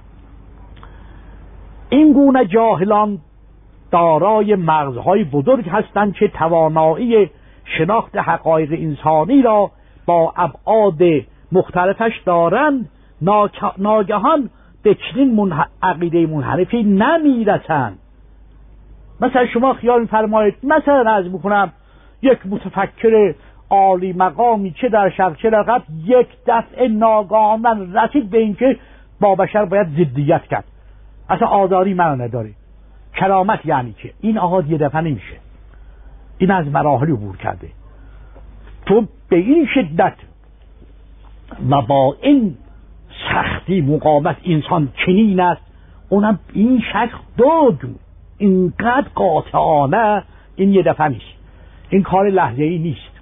این گونه جاهلان دارای مغزهای بزرگ هستند که توانایی شناخت حقایق انسانی را با ابعاد مختلفش دارند، ناگهان به چنین منح... عقیده منحرفی نمیرسند. مثلا شما خیال می‌فرمایید، مثلا عرض میکنم یک متفکر عالی مقامی چه در شرق چه در غرب یک دفعه ناگهانا رسید به اینکه با بشر باید ضدیت کرد، اصلا آزادی منو نداره. کرامت یعنی که این آقا یه دفعه نمیشه، این از مراحل عبور کرده. تو به این شدت و با این سختی مقاومت انسان چنین است، اونم این شخص دو جو اینقدر قاطعانه، این یه دفعه نیست، این کار لحظه‌ای نیست،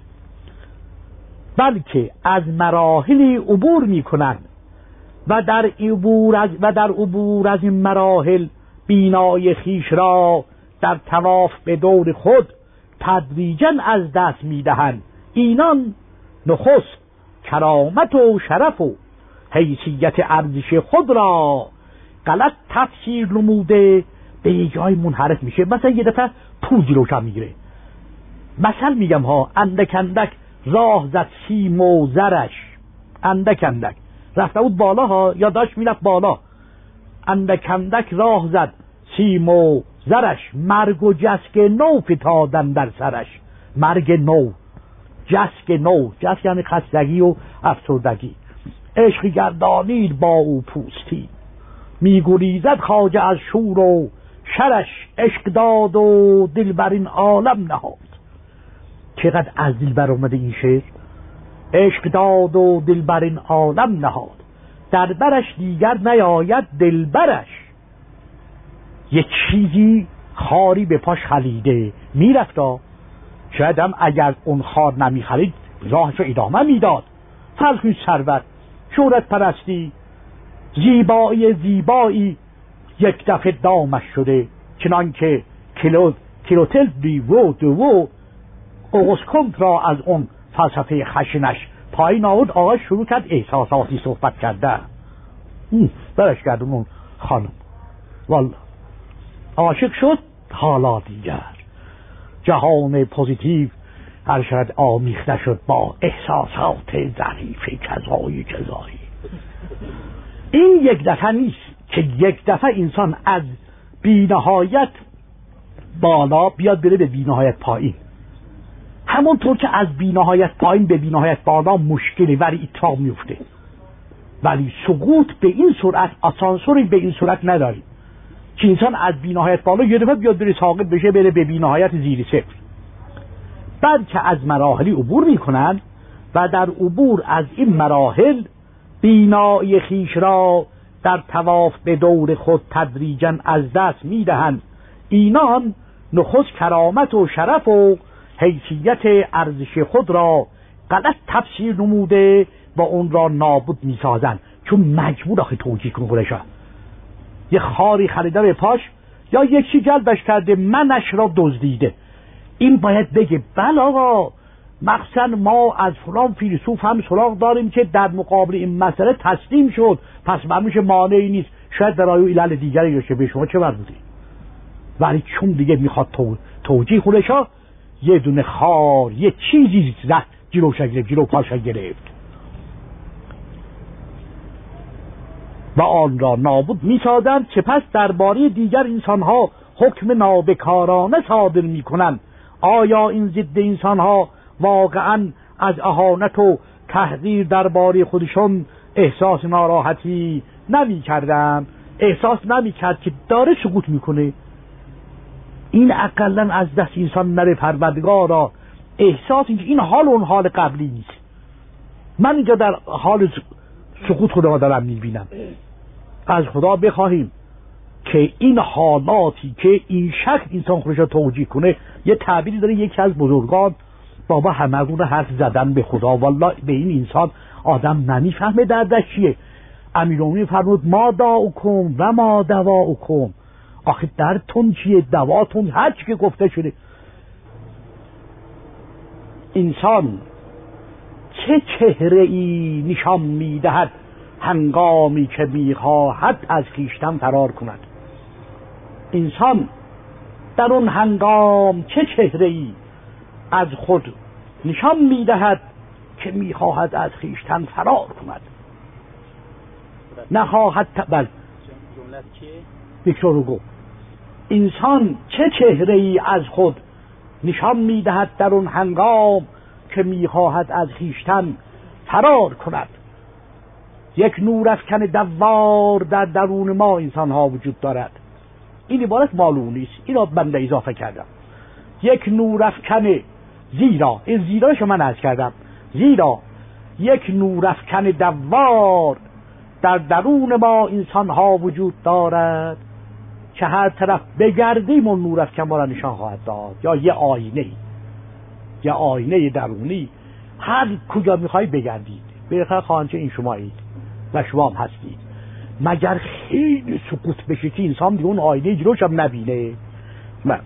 بلکه از مراحلی عبور میکنن و در عبور از و در عبور از این مراحل بینای خیش را در طواف به دور خود تدریجاً از دست میدهند. اینان نخست کرامت و شرف و حیثیت ارزش خود را غلط تفسیر نموده به جای منحرف میشه. مثلا یه دفعه پوزی روشن میگیره. مثلا میگم ها، اندک اندک راه زد سیم و زرش، اندک اندک رفته بود بالا ها، یا داشت میرفت بالا، اندک اندک راه زد سیم و زرش، مرگ و جسک نو فتادن در سرش. مرگ نو، جسک نو، جسک یعنی خستگی و افسردگی. عشق گردانید با او پوستی، میگریزد خواجه از شور و شرش. عشق داد و دل بر این عالم نهاد. چقدر از دل بر اومده این شعر. عشق داد و دل بر این عالم نهاد، در برش دیگر نیاید دلبرش. یک چیزی خاری به پاش خلیده میرفتا، شاید هم اگر اون خار نمیخرید راهش رو ادامه میداد. فرقی ثروت، شهرت پرستی، زیبایی زیبایی یک دفعه دامش شده، چنان که کلو کلوتل دیو دو اوغسکومت را از اون فلسفه خشنش پایین آورد. آقا شروع کرد احساساتی صحبت کرده، برش کرد اون خانم، والله عاشق شد. حالا دیگر جهان پوزیتیو هر شاید آمیخته شد با احساسات ضعیف کذایی کذایی. این یک دفعه نیست که یک دفعه انسان از بی‌نهایت بالا بیاد بره به بی‌نهایت پایین. همونطور که از بی‌نهایت پایین به بی‌نهایت بالا مشکلی ولی اتفاق میفته، ولی سقوط به این سرعت، آسانسوری به این صورت نداری که انسان از بی‌نهایت بالا یه دفعه بیاد بره ساقط بشه بره به بی‌نهایت زیر صفر. بلکه از مراحلی عبور میکنن و در عبور از این مراحل بینایی خیش را در طواف به دور خود تدریجا از دست میدهند. اینان نخست کرامت و شرف و حیثیت ارزش خود را غلط تفسیر نموده و اون را نابود میسازند. چون مجبور آخه توجیه کنه خودشا، یه خاری خریده به پاش یا یکی جلبش کرده منش را دزدیده، این باید بگه بله آقا مخصوصا ما از فلان فیلسوف هم سراغ داریم که در مقابل این مسئله تسلیم شد، پس برمیشه مانعی نیست، شاید در آیو علل دیگری باشه، به شما چه مربوطه؟ ولی چون دیگه میخواد تو... توجیه خودشا، یه دونه خار یه چیزی زد جلوش گرفت، جلو پاش گرفت و آن را نابود می‌سازند. چه پس درباره دیگر انسان‌ها حکم نابکارانه صادر می‌کنند؟ آیا این ضد انسان‌ها واقعاً از اهانت و تحقیر درباره خودشون احساس ناراحتی نمی‌کردند؟ احساس نمی‌کرد که داره سقوط می‌کنه؟ این اقلاً از دست انسان نره پروردگارا احساس اینکه این حال اون حال قبلی نیست، من اینجا در حال سقوط خدا دارم می‌بینم. از خدا بخواهیم که این حالاتی که این شکل انسان خودش را توجیه کنه. یه تعبیری داره یکی از بزرگان، بابا همگون حرف زدن به خدا، والله به این انسان آدم نمیفهمه دردش چیه. امیرالمومنین فرمود ما داؤکم و ما دواؤکم، آخه دردتون چیه، دواتون هر چی که گفته شده. انسان چه چهره ای نشان میدهد هنگامی که میخواهد از خویشتن فرار کند؟ انسان در اون هنگام چه چهره ای از خود نشان میدهد که میخواهد از خویشتن فرار کند؟ نخواهد تبل رو گو. انسان چه چهره ای از خود نشان میدهد در اون هنگام که میخواهد از خویشتن فرار کند؟ یک نورافکن دوار در درون ما انسان ها وجود دارد. این عبارت معلوم نیست، این را بنده اضافه کردم. یک نورافکن، زیرا این زیراش من عرض کردم، زیرا یک نورافکن دوار در درون ما انسان ها وجود دارد که هر طرف بگردیم اون نورافکن ما را نشان خواهد داد. یا یه آینه، یه آینه درونی، هر کجا میخوای بگردید بخیر خانچه این شمایید و شما هم هستید، مگر خیلی سقوط بشه که انسان دیگه اون آینه جلوش هم نبینه. من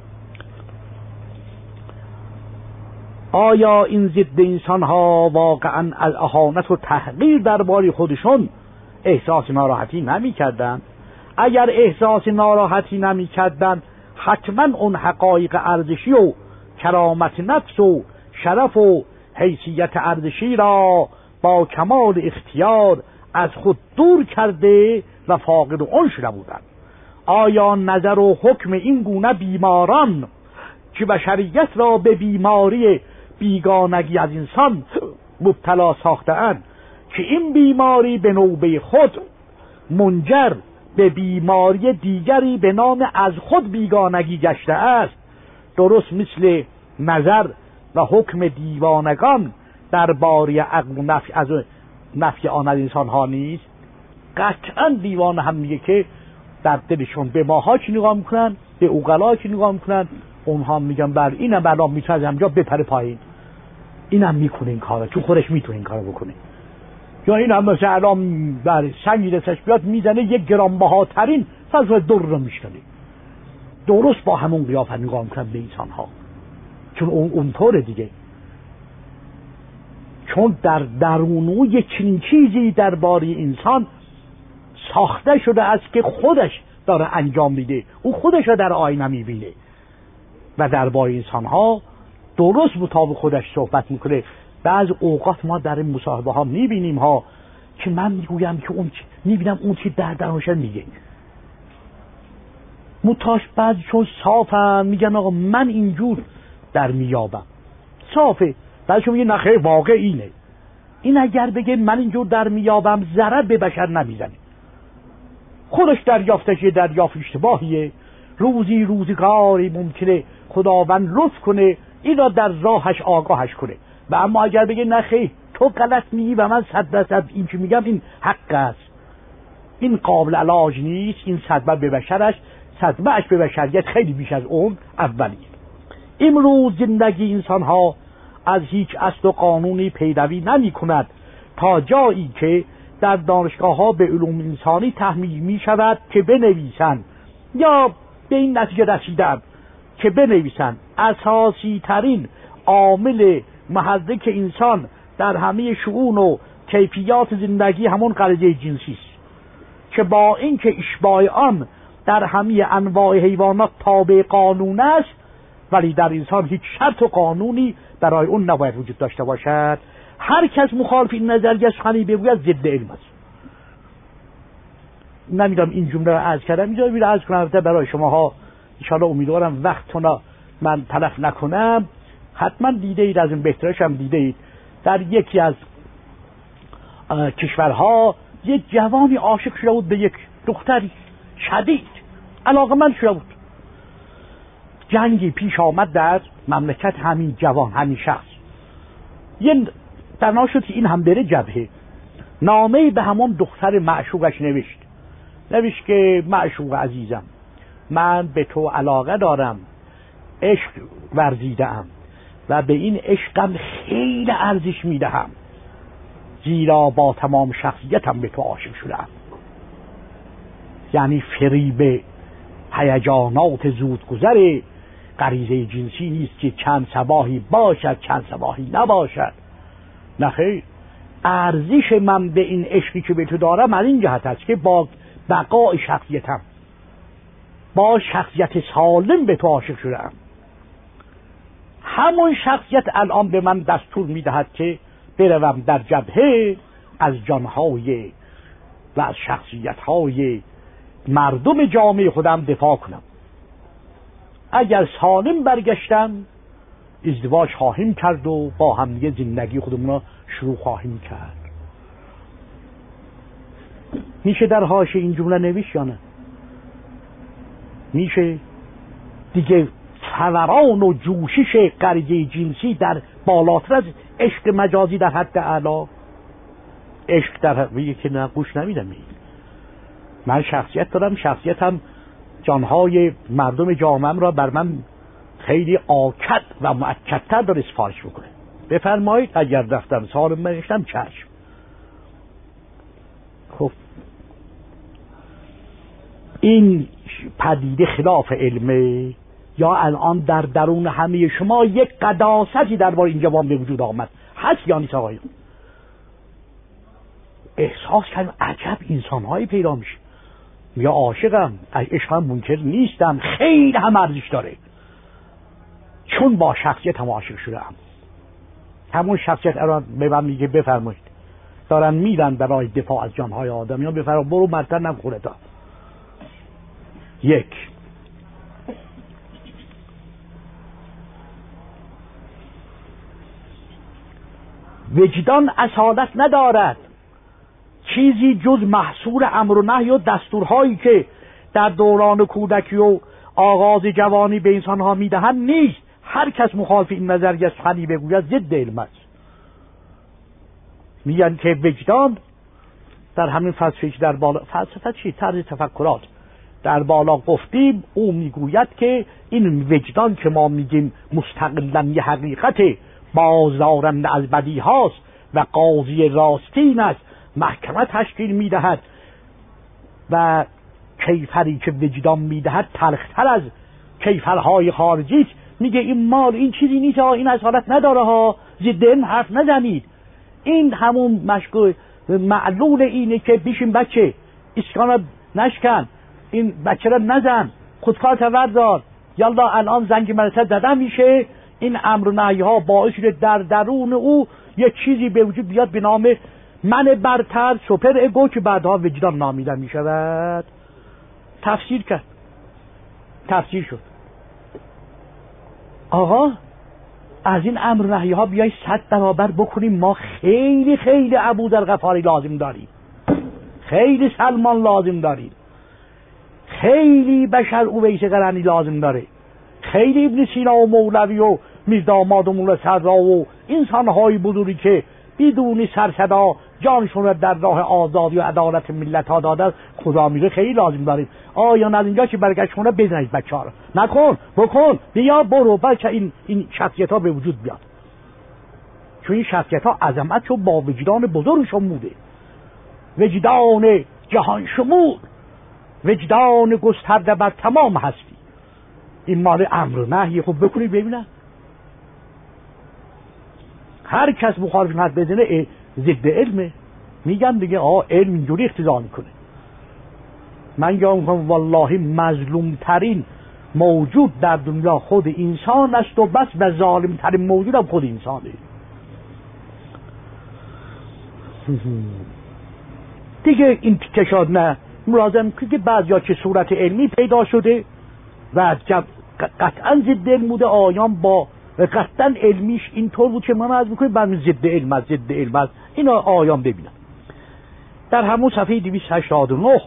آیا این ضد انسان ها واقعا از اهانت و تحقیر درباره خودشون احساس ناراحتی نمی کردن؟ اگر احساس ناراحتی نمی کردن حتما اون حقایق ارزشی و کرامت نفس و شرف و حیثیت ارزشی را با کمال اختیار از خود دور کرده و فاقد اون شده بودند. آیا نظر و حکم این گونه بیماران که بشریت را به بیماری بیگانگی از انسان مبتلا ساخته‌اند، که این بیماری به نوبه خود منجر به بیماری دیگری به نام از خود بیگانگی گشته است، درست مثل نظر و حکم دیوانگان درباره عقل و نفی از نفی آن از انسان ها نیست؟ قطعا دیوان هم میگه که در دلشون به ماها چی نگاه میکنن، به اوغلا چی نگاه میکنن، اونها میگن بر اینم برام میتونه از همجا بپره پایین، اینم میکنه این کارو، چون خودش میتونه این کارو بکنه. یا این هم مثلا الان بر سنگی دستش بیاد میزنه یک گرانبهاترین فضل در رو میشکنه. درست با همون قیافت نگاه میکنن به انسان ها، چون اون اونطوره دیگه، چون در درونو یک چنین چیزی درباره انسان ساخته شده است که خودش داره انجام میده، او خودش رو در آینه میبینه و درباره انسان ها درست مطابق خودش صحبت میکنه. بعض اوقات ما در این مصاحبه ها میبینیم ها که من میگویم که اون میبینم اون چی در درونش میگه، متاش بعض چون صافم میگن آقا من اینجور در میابم، صافه، بعضشون میگه نخیر واقع اینه. این اگر بگه من اینجور در میابم ضرر به بشر نمیزنه، خودش دریافتش یه دریافت اشتباهیه، روزی روزگاری ممکنه خداوند لطف کنه این را در راهش آگاهش کنه. و اما اگر بگه نخیر تو غلط میگی و من صد درصد این چی میگم این حق است، این قابل علاج نیست. این صدمه به بشرش، صدمه اش به بشریت خیلی بیش از اون اولیه. امروز زندگی انسان ها از هیچ اصل و قانونی پیروی نمی کند تا جایی که در دانشگاه ها به علوم انسانی تحمیل می شود که بنویسند یا به این نتیجه رسیدند که بنویسند اساسی ترین عامل محرک انسان در همه شؤون و کیفیات زندگی همون غریزه جنسی است که با اینکه اشباع آن در همه انواع حیوانات تابع قانون است، ولی در انسان هیچ شرط و قانونی برای اون نباید وجود داشته باشد. هر کس مخالف این نظریه سخنی بگوید ضد علم است. نمیدونم این جمله رو عرض کردم، اینجا میره عرض کنم برای شماها ان شاءالله. امیدوارم وقتتون من تلف نکنم. حتما دیده اید، از این بهترش هم دیده اید، در یکی از کشورها یک جوانی عاشق شده بود به یک دختری شدید علاقه‌مند شده بود. جنگی پیش آمد در مملکت همین جوان، همین شخص. یه تنها شد که این هم بره جبهه. نامه‌ای به همون دختر معشوقش نوشت. نوشت که معشوق عزیزم، من به تو علاقه دارم، عشق ورزیده‌ام و به این عشقم خیلی ارزش میدهم، زیرا با تمام شخصیتم به تو عاشق شدم. یعنی فریب هیجانات زودگذر غریزه جنسی نیست که چند صباحی باشد چند صباحی نباشد. نه خیر، ارزش من به این عشقی که به تو دارم از این جهت است که با بقای شخصیتم، با شخصیت سالم به تو عاشق شدم. همون شخصیت الان به من دستور میدهد که بروم در جبهه از جانهای و از شخصیتهای مردم جامعه خودم دفاع کنم. اگر سالم برگشتم ازدواج خواهیم کرد و با هم دیگه زندگی خودمون رو شروع خواهیم کرد. میشه در حاشیه این جمله نوشت یا نه؟ میشه دیگه. فوران و جوشش غریزه جنسی در بالاتر از عشق مجازی در حد اعلا. عشق در میگه که نه، گوش نمیدم. من شخصیت دارم، شخصیتم جانهای مردم جامعه‌ام را بر من خیلی آکد و مؤکدتر داره سفارش بکنه. بفرمایید اگر رفتم سالم برگشتم چشم. خب این پدیده خلاف علمه یا الان در درون همه شما یک قداستی درباره این جوان به وجود آمد؟ هست یا نیست آقایون؟ احساس کردم عجب انسانهایی پیدا میشه. یا عاشقم، از عشقم منکر نیستم، خیلی هم ارزش داره، چون با شخصیت هم عاشق شدم. همون شخصیت الان به من میگه بفرمایید دارن میرن برای دفاع از جانهای آدمیان، بفرمایید برو مرتر نخوره تا. یک، وجدان اصالت ندارد، چیزی جز محصول امر و نهی و دستورهایی که در دوران کودکی و آغاز جوانی به انسانها میدهند نیست. هر کس مخالف این نظریه سخنی بگوید ضد علم است. میگن که وجدان در همین فلسفه در بالا، فلسفه چی؟ طرز تفکرات در بالا گفتیم، او میگوید که این وجدان که ما میگیم مستقلاً یه حقیقت بازدارنده از بدی هاست و قاضی راستین است، محکمه تشکیل میدهد و کیفری که وجدان میدهد تلختر از کیفرهای خارجی است. میگه این مال این چیزی نیست ها، این اصالت نداره ها، ضد علم حرف نزنید. این همون مشکل معلول اینه که بیشین بچه اسکان نشکن، این بچه را نزن، خودکار توردار، یالا الان زنگ مدرسه زدن میشه. این امر و نهی ها باعث شده در درون او یک چیزی به وجود بیاد به نام من برتر، سوپر اگو، که بعدها وجدان نامیده می شود. تفسیر کرد، تفسیر شد. آقا از این امر و نهی ها بیای صد برابر بکنیم. ما خیلی خیلی ابوذرغفاری لازم داریم، خیلی سلمان لازم داریم، خیلی بشر اویس قرنی لازم داره، خیلی ابن سینا و مولوی و میرداماد و مولا صدرا و انسانهای بزرگی که بدون سرصدا جانشون را در راه آزادی و عدالت ملت ها دادن، خدا میگه خیلی لازم داریم. آیان از اینجا که برگشت خونه بزنید بچه ها رو، نکن بکن بیا برو، بچه این این شخصیت ها به وجود بیاد. چون این شخصیت ها عظمت رو با وجدان بزرگشون بوده، وجدان جهان شمول، وجدان گسترده بر تمام هستی. این مال امر و نهی. خوب بکنید ببینن هر کس مخالف حد بزنه ضد علمه. میگن دیگه آه علم اینجوری اقتضا میکنه. من یا میگم والله مظلوم ترین موجود در دنیا خود انسان است و بس و ظالم ترین موجود هم خود انسانه. دیگه این تکشاد نه ملازم که بعضیا که صورت علمی پیدا شده و قطعا ضد علم بوده، آیان با قطعا علمیش اینطور بود که من از میکنیم برمی ضد علم از ضد علم از اینا آیان ببینم. در همون صفحه دویست و هشتاد و نه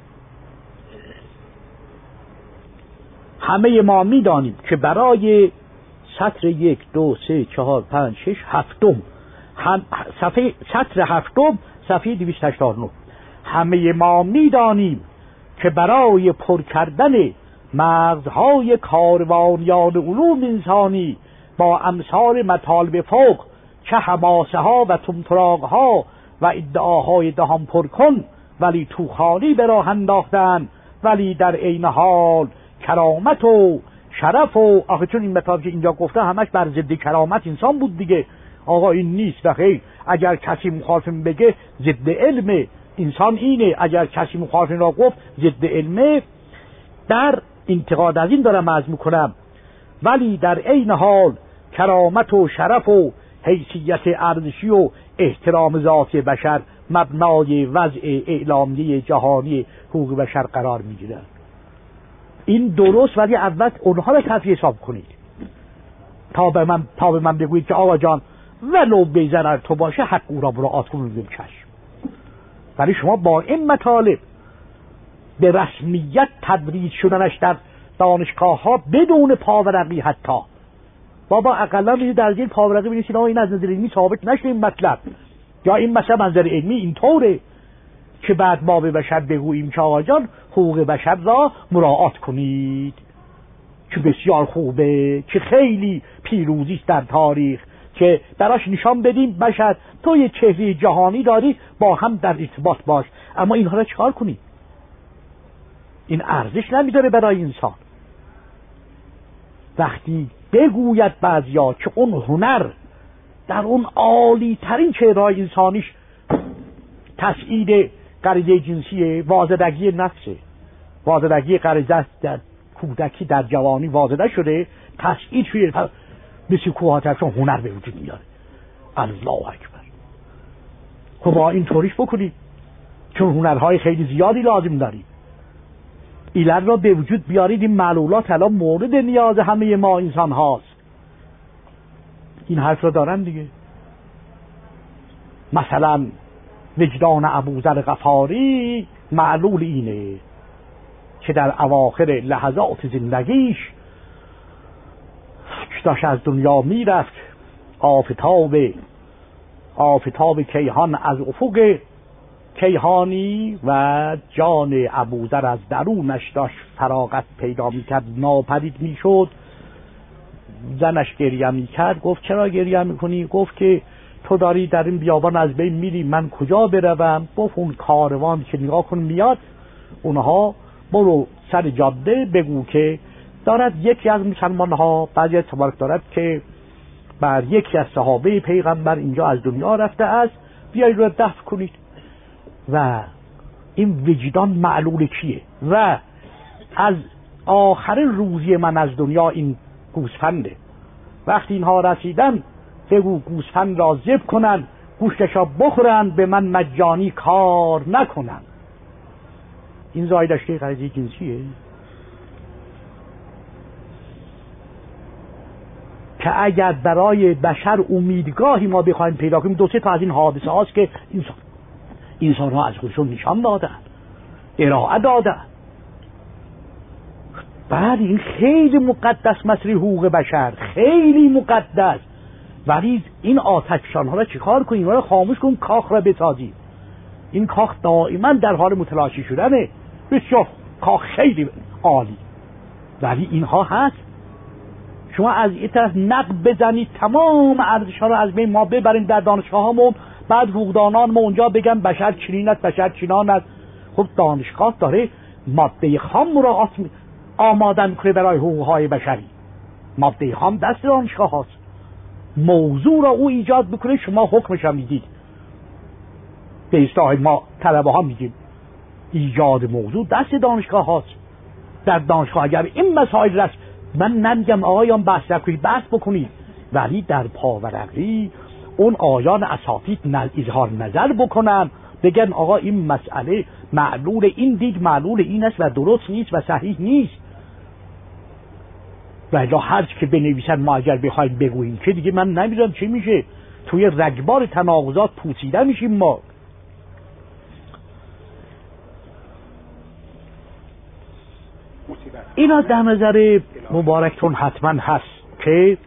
همه ما میدانیم که برای سطر یک دو سه چهار پنج شش هفتم هم صفحه سطر هفتم صفحه دویست و هشتاد و نه همه ما میدانیم که برای پر کردن مغزهای کاروانیان علوم انسانی با امثال مطالب فوق چه حماسه ها و تمتراغ ها و ادعاهای دهان پر کن ولی تو خالی به راه انداختن، ولی در عین حال کرامت و شرف و آخه چون این مطالب که اینجا گفته همش بر ضد کرامت انسان بود دیگه. آقا این نیست خیر، اگر کسی مخالف بگه ضد علم انسان اینه، اگر کسی مخالف را گفت ضد علمه. در انتقاد از این دارم عرض میکنم، ولی در عین حال کرامت و شرف و حیثیت ارزشی و احترام ذات بشر مبنای وضع اعلامیه جهانی حقوق بشر قرار میگیرد. این درست، ولی اول اونها را کافی حساب کنید تا به من تا به من بگویید که آقا جان ولو به ضرر تو باشه حق او را مراعات کنید. چشم، ولی شما با این مطالب به رسمیت تدریج شدنش در دانشگاه ها بدون پاورقی، حتی بابا اقلا میشه درجه پاورقی بنویسید آقا این از نظر علمی ثابت نشده این مطلب، یا این مثلا از نظر علمی اینطوره که بعد ما به بشر بگوییم که آقا جان حقوق بشر را مراعات کنید، که بسیار خوبه، که خیلی پیروزی است در تاریخ که براش نشان بدیم بشر تو یه چهره جهانی داری، با هم در ارتباط باش. اما اینها را چکار کنید؟ این ارزش نمیداره برای انسان. وقتی بگوید بعضیا که اون هنر در اون عالی ترین چهره‌های انسانیش تسعید غریزه جنسی، وازدگی نفسه، وازدگی غریزه در کودکی در جوانی وازده شده، تسعید شده مثل کوهاترشون هنر به وجود میاره. الله اکبر. خب با این طوریش بکنید، چون هنرهای خیلی زیادی لازم دارید. ایلر را به وجود بیارید. این معلولات الان مورد نیاز همه ما انسان هاست. این حرف را دارن دیگه. مثلا وجدان ابوذر غفاری معلول اینه که در اواخر لحظات زندگیش داشت از دنیا میرفت، آفتاب آفتاب کیهان از افق کیهانی و جان ابوذر از درونش داشت فراغت پیدا میکرد، ناپدید میشد. زنش گریه میکرد. گفت چرا گریه میکنی؟ گفت که تو داری در این بیابان از بین میری، من کجا بروم؟ گفت اون کاروان که نگاه کن میاد، اونها برو سر جاده بگو که دارد یکی از مسلمان ها بعضی تبارک دارد که بر یکی از صحابه پیغمبر اینجا از دنیا رفته است، بیایید رو دفن کنید. و این وجدان معلول کیه؟ و از آخرین روزی من از دنیا این گوسفنده. وقتی اینها رسیدن بگو گوسفند را ذبح کنن، گوشتش را بخورن، به من مجانی کار نکنن. این زایدشته غریزه جنسیه که اگر برای بشر امیدگاهی ما بخوایم پیدا کنیم، دو سه تا از این حادثه هاست که انسان انسان ها از خودشون نشان دادن، ارائه دادن. بعد این خیلی مقدس مسئله حقوق بشر، خیلی مقدس. ولی این آتشفشان‌ها را چیکار کنیم؟ اینا را خاموش کن، کاخ را بسازیم. این کاخ دائما در حال متلاشی شدنه. بسیار کاخ خیلی عالی، ولی اینها هست. شما از این طرف نقب بزنید تمام ارزش‌ها رو از بین، ما ببریم در دانشگاه‌هامون، بعد حقوقدانان ما اونجا بگن بشر چنین است، بشر چنان است. خب دانشگاه داره ماده خام مراعات آماده می‌کنه برای حقوق‌های بشری. ماده خام دست دانشگاه هاست، موضوع را او ایجاد بکنه، شما حکمش هم میدید. به اصطلاح ما طلبه ها میگیم ایجاد موضوع دست دانشگاه هاست. در دانشگاه اگر این مسائل رست، من نمیگم آقایان بحث نکنید، بحث بکنید، ولی در پاورقی اون آیان اساتید اظهار نظر بکنن، بگن آقا این مسئله معلول این دید معلول این است و درست نیست و صحیح نیست. و الا هر چی که بنویسن ما اگر بخوایم بگوییم که دیگه من نمیدونم چی میشه، توی رگبار تناقضات پوسیده میشیم ما. اینا در نظر مبارکتون حتما هست که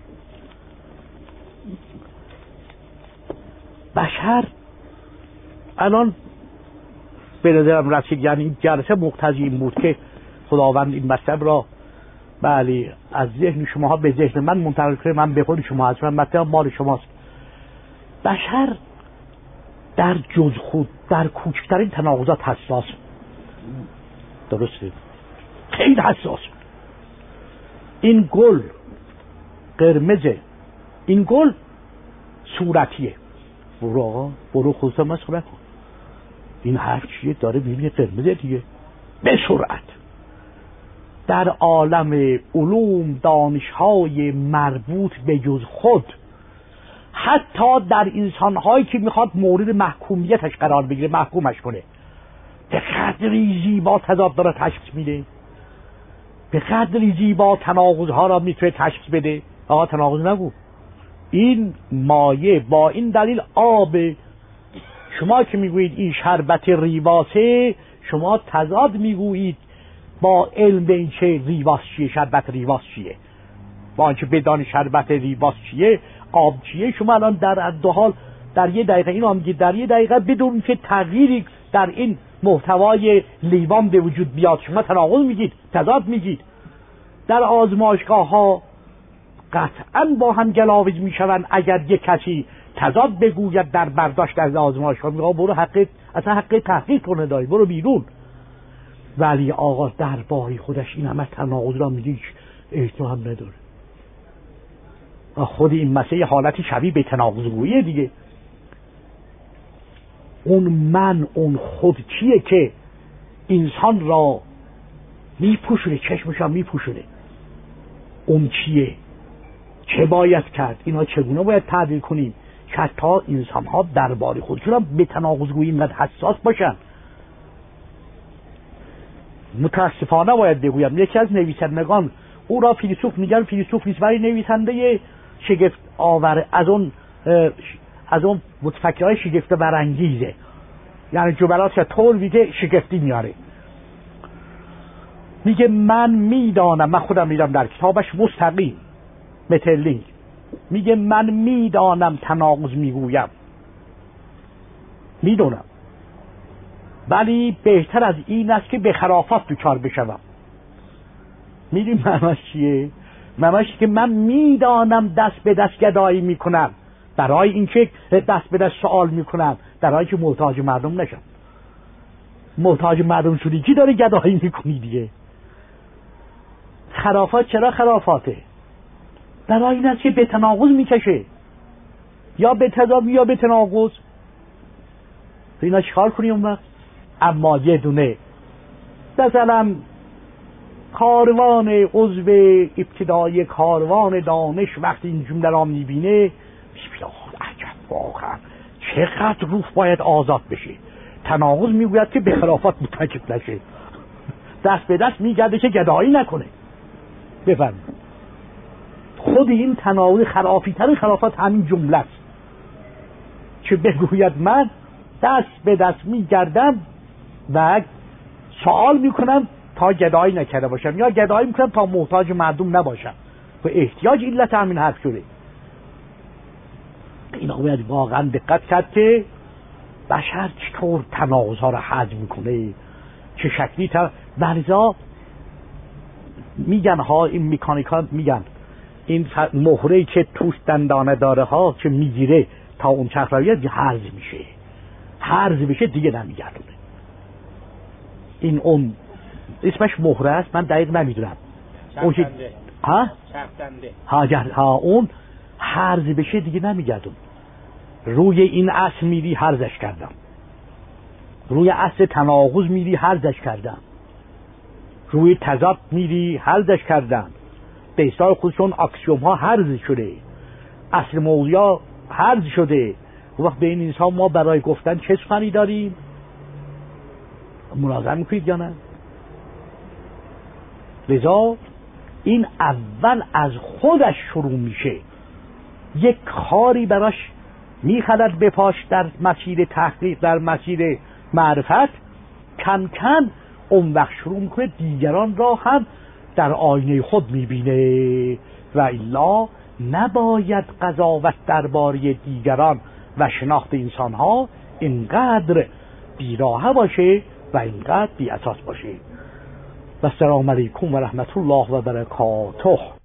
بشر الان به نظرم رسید، یعنی این جلسه مقتضی این بود که خداوند این مطلب را بله از ذهن شماها به ذهن من منتقل کنه، من به خود شما هستم، مطلب مال شماست. بشر در جز خود در کوچکترین تناقضات حساس، درسته؟ خیلی حساس. این گل قرمزه، این گل صورتیه، برو آقا برو خودت مسخره کن، این هر چیه داره میبینه قرمزه دیگه. به سرعت در عالم علوم دانش‌های مربوط به جز خود، حتی در انسان‌هایی که میخواد مورد محکومیتش قرار بگیره محکومش کنه، به قدری زیبا تضاد داره تشخیص میده، به قدری زیبا تناقض‌ها را میتونه تشخیص بده. آقا تناقض نگو، این مایه با این دلیل آب، شما که میگویید این شربت ریواسه، شما تضاد میگویید با علم به این چه ریواس چیه، شربت ریواس چیه، با اینکه بدان شربت ریواس چیه، آب چیه، شما الان در دو حال در یه دقیقه اینو میگید، در یه دقیقه بدون که تغییری در این محتوای لیوان به وجود بیاد شما تناقض میگید، تضاد میگید. در آزمایشگاه ها قطعا با هم گلاویز میشوند اگر یک کسی تضاد بگوید در برداشت از آزمایشگاه، میگه برو حق اصلا حق تحقیق کنه داری، برو بیرون. ولی آقا در باری خودش این همه تناقض را میگه، احتمال هم نداره. خود این مسئله حالتی شبیه به تناقض گوییه دیگه. اون من اون خود چیه که انسان را میپوشونه، چشمش را میپوشونه، اون چیه، چه باید کرد، اینا چگونه باید تعبیر کنیم که تا انسان ها درباره خودشون را به تناقض گویی اینقدر حساس باشن. متاسفانه باید بگویم یکی از نویسندگان، او را فیلسوف میگن، فیلسوف نیست ولی نویسنده شگفت آور، از اون از اون متفکرهای شگفت برانگیزه، یعنی جملات که طور میگه شگفتی میاره. میگه من میدانم، من خودم میدم در کتابش مستقیم متلینگ، میگه من میدانم تناقض میگویم، میدونم، ولی بهتر از این است که به خرافات دچار بشوم. میدونی معناش چیه؟ معناش که من میدانم دست به دست گدایی میکنم، برای اینکه دست به دست سوال میکنم، برای که محتاج مردم نشم. محتاج مردم شدی کی داره گدایی میکنی دیگه؟ خرافات چرا خرافاته؟ برای این است که به تناقض میکشه، یا به تضاد یا به تناقض. اینا چیکار کنیم اون وقت؟ اما یه دونه مثلا کاروان عضو ابتدای کاروان دانش وقتی این جمله را میبینه، عجب واقعا چقدر روح باید آزاد بشه. تناقض میگوید که به خرافات متکف نشه، دست به دست میگرده که گدایی نکنه. بفهم خود این تناقض خرافی ترین خرافات همین جمله است که بگوید من دست به دست میگردم و سوال میکنم تا گدایی نکرده باشم، یا گدایی میکنم تا محتاج مردم نباشم، و احتیاج علت همین حرف شده. اینا باید واقعا دقت کرد که بشر چطور تناقض‌ها رو هضم میکنه، چه شکلی تا بعضا میگن ها، این مکانیکا میگن این مهره‌ای که توش دندانه داره ها که میگیره تا اون چرخ رو بیاد هرز میشه، هرز بشه دیگه نمیگردونه. این اون اسمش مهره است، من دقیق نمیدونم. اون که ها ها ها اون هرز بشه دیگه نمیگردون. روی این اصل میری هرزش کردم، روی اصل تناقض میری هرزش کردم، روی تضاد میری هرزش کردم. به اصطلاح خودشون اکسیوم ها هرز شده، اصل موضوع هرز شده. وقت به این انسان ما برای گفتن چه سخنی داریم؟ ملاحظه میکنید یا نه؟ لذا این اول از خودش شروع میشه، یک خاری براش میخلد بپاش در مسیر تحقیق، در مسیر معرفت. کم کم اون وقت شروع میکنه دیگران را هم در آینه خود میبینه و الا نباید قضاوت درباره دیگران و شناخت انسانها اینقدر بیراهه باشه و اینقدر بی اساس باشه. و السلام علیکم و رحمت الله و برکاته.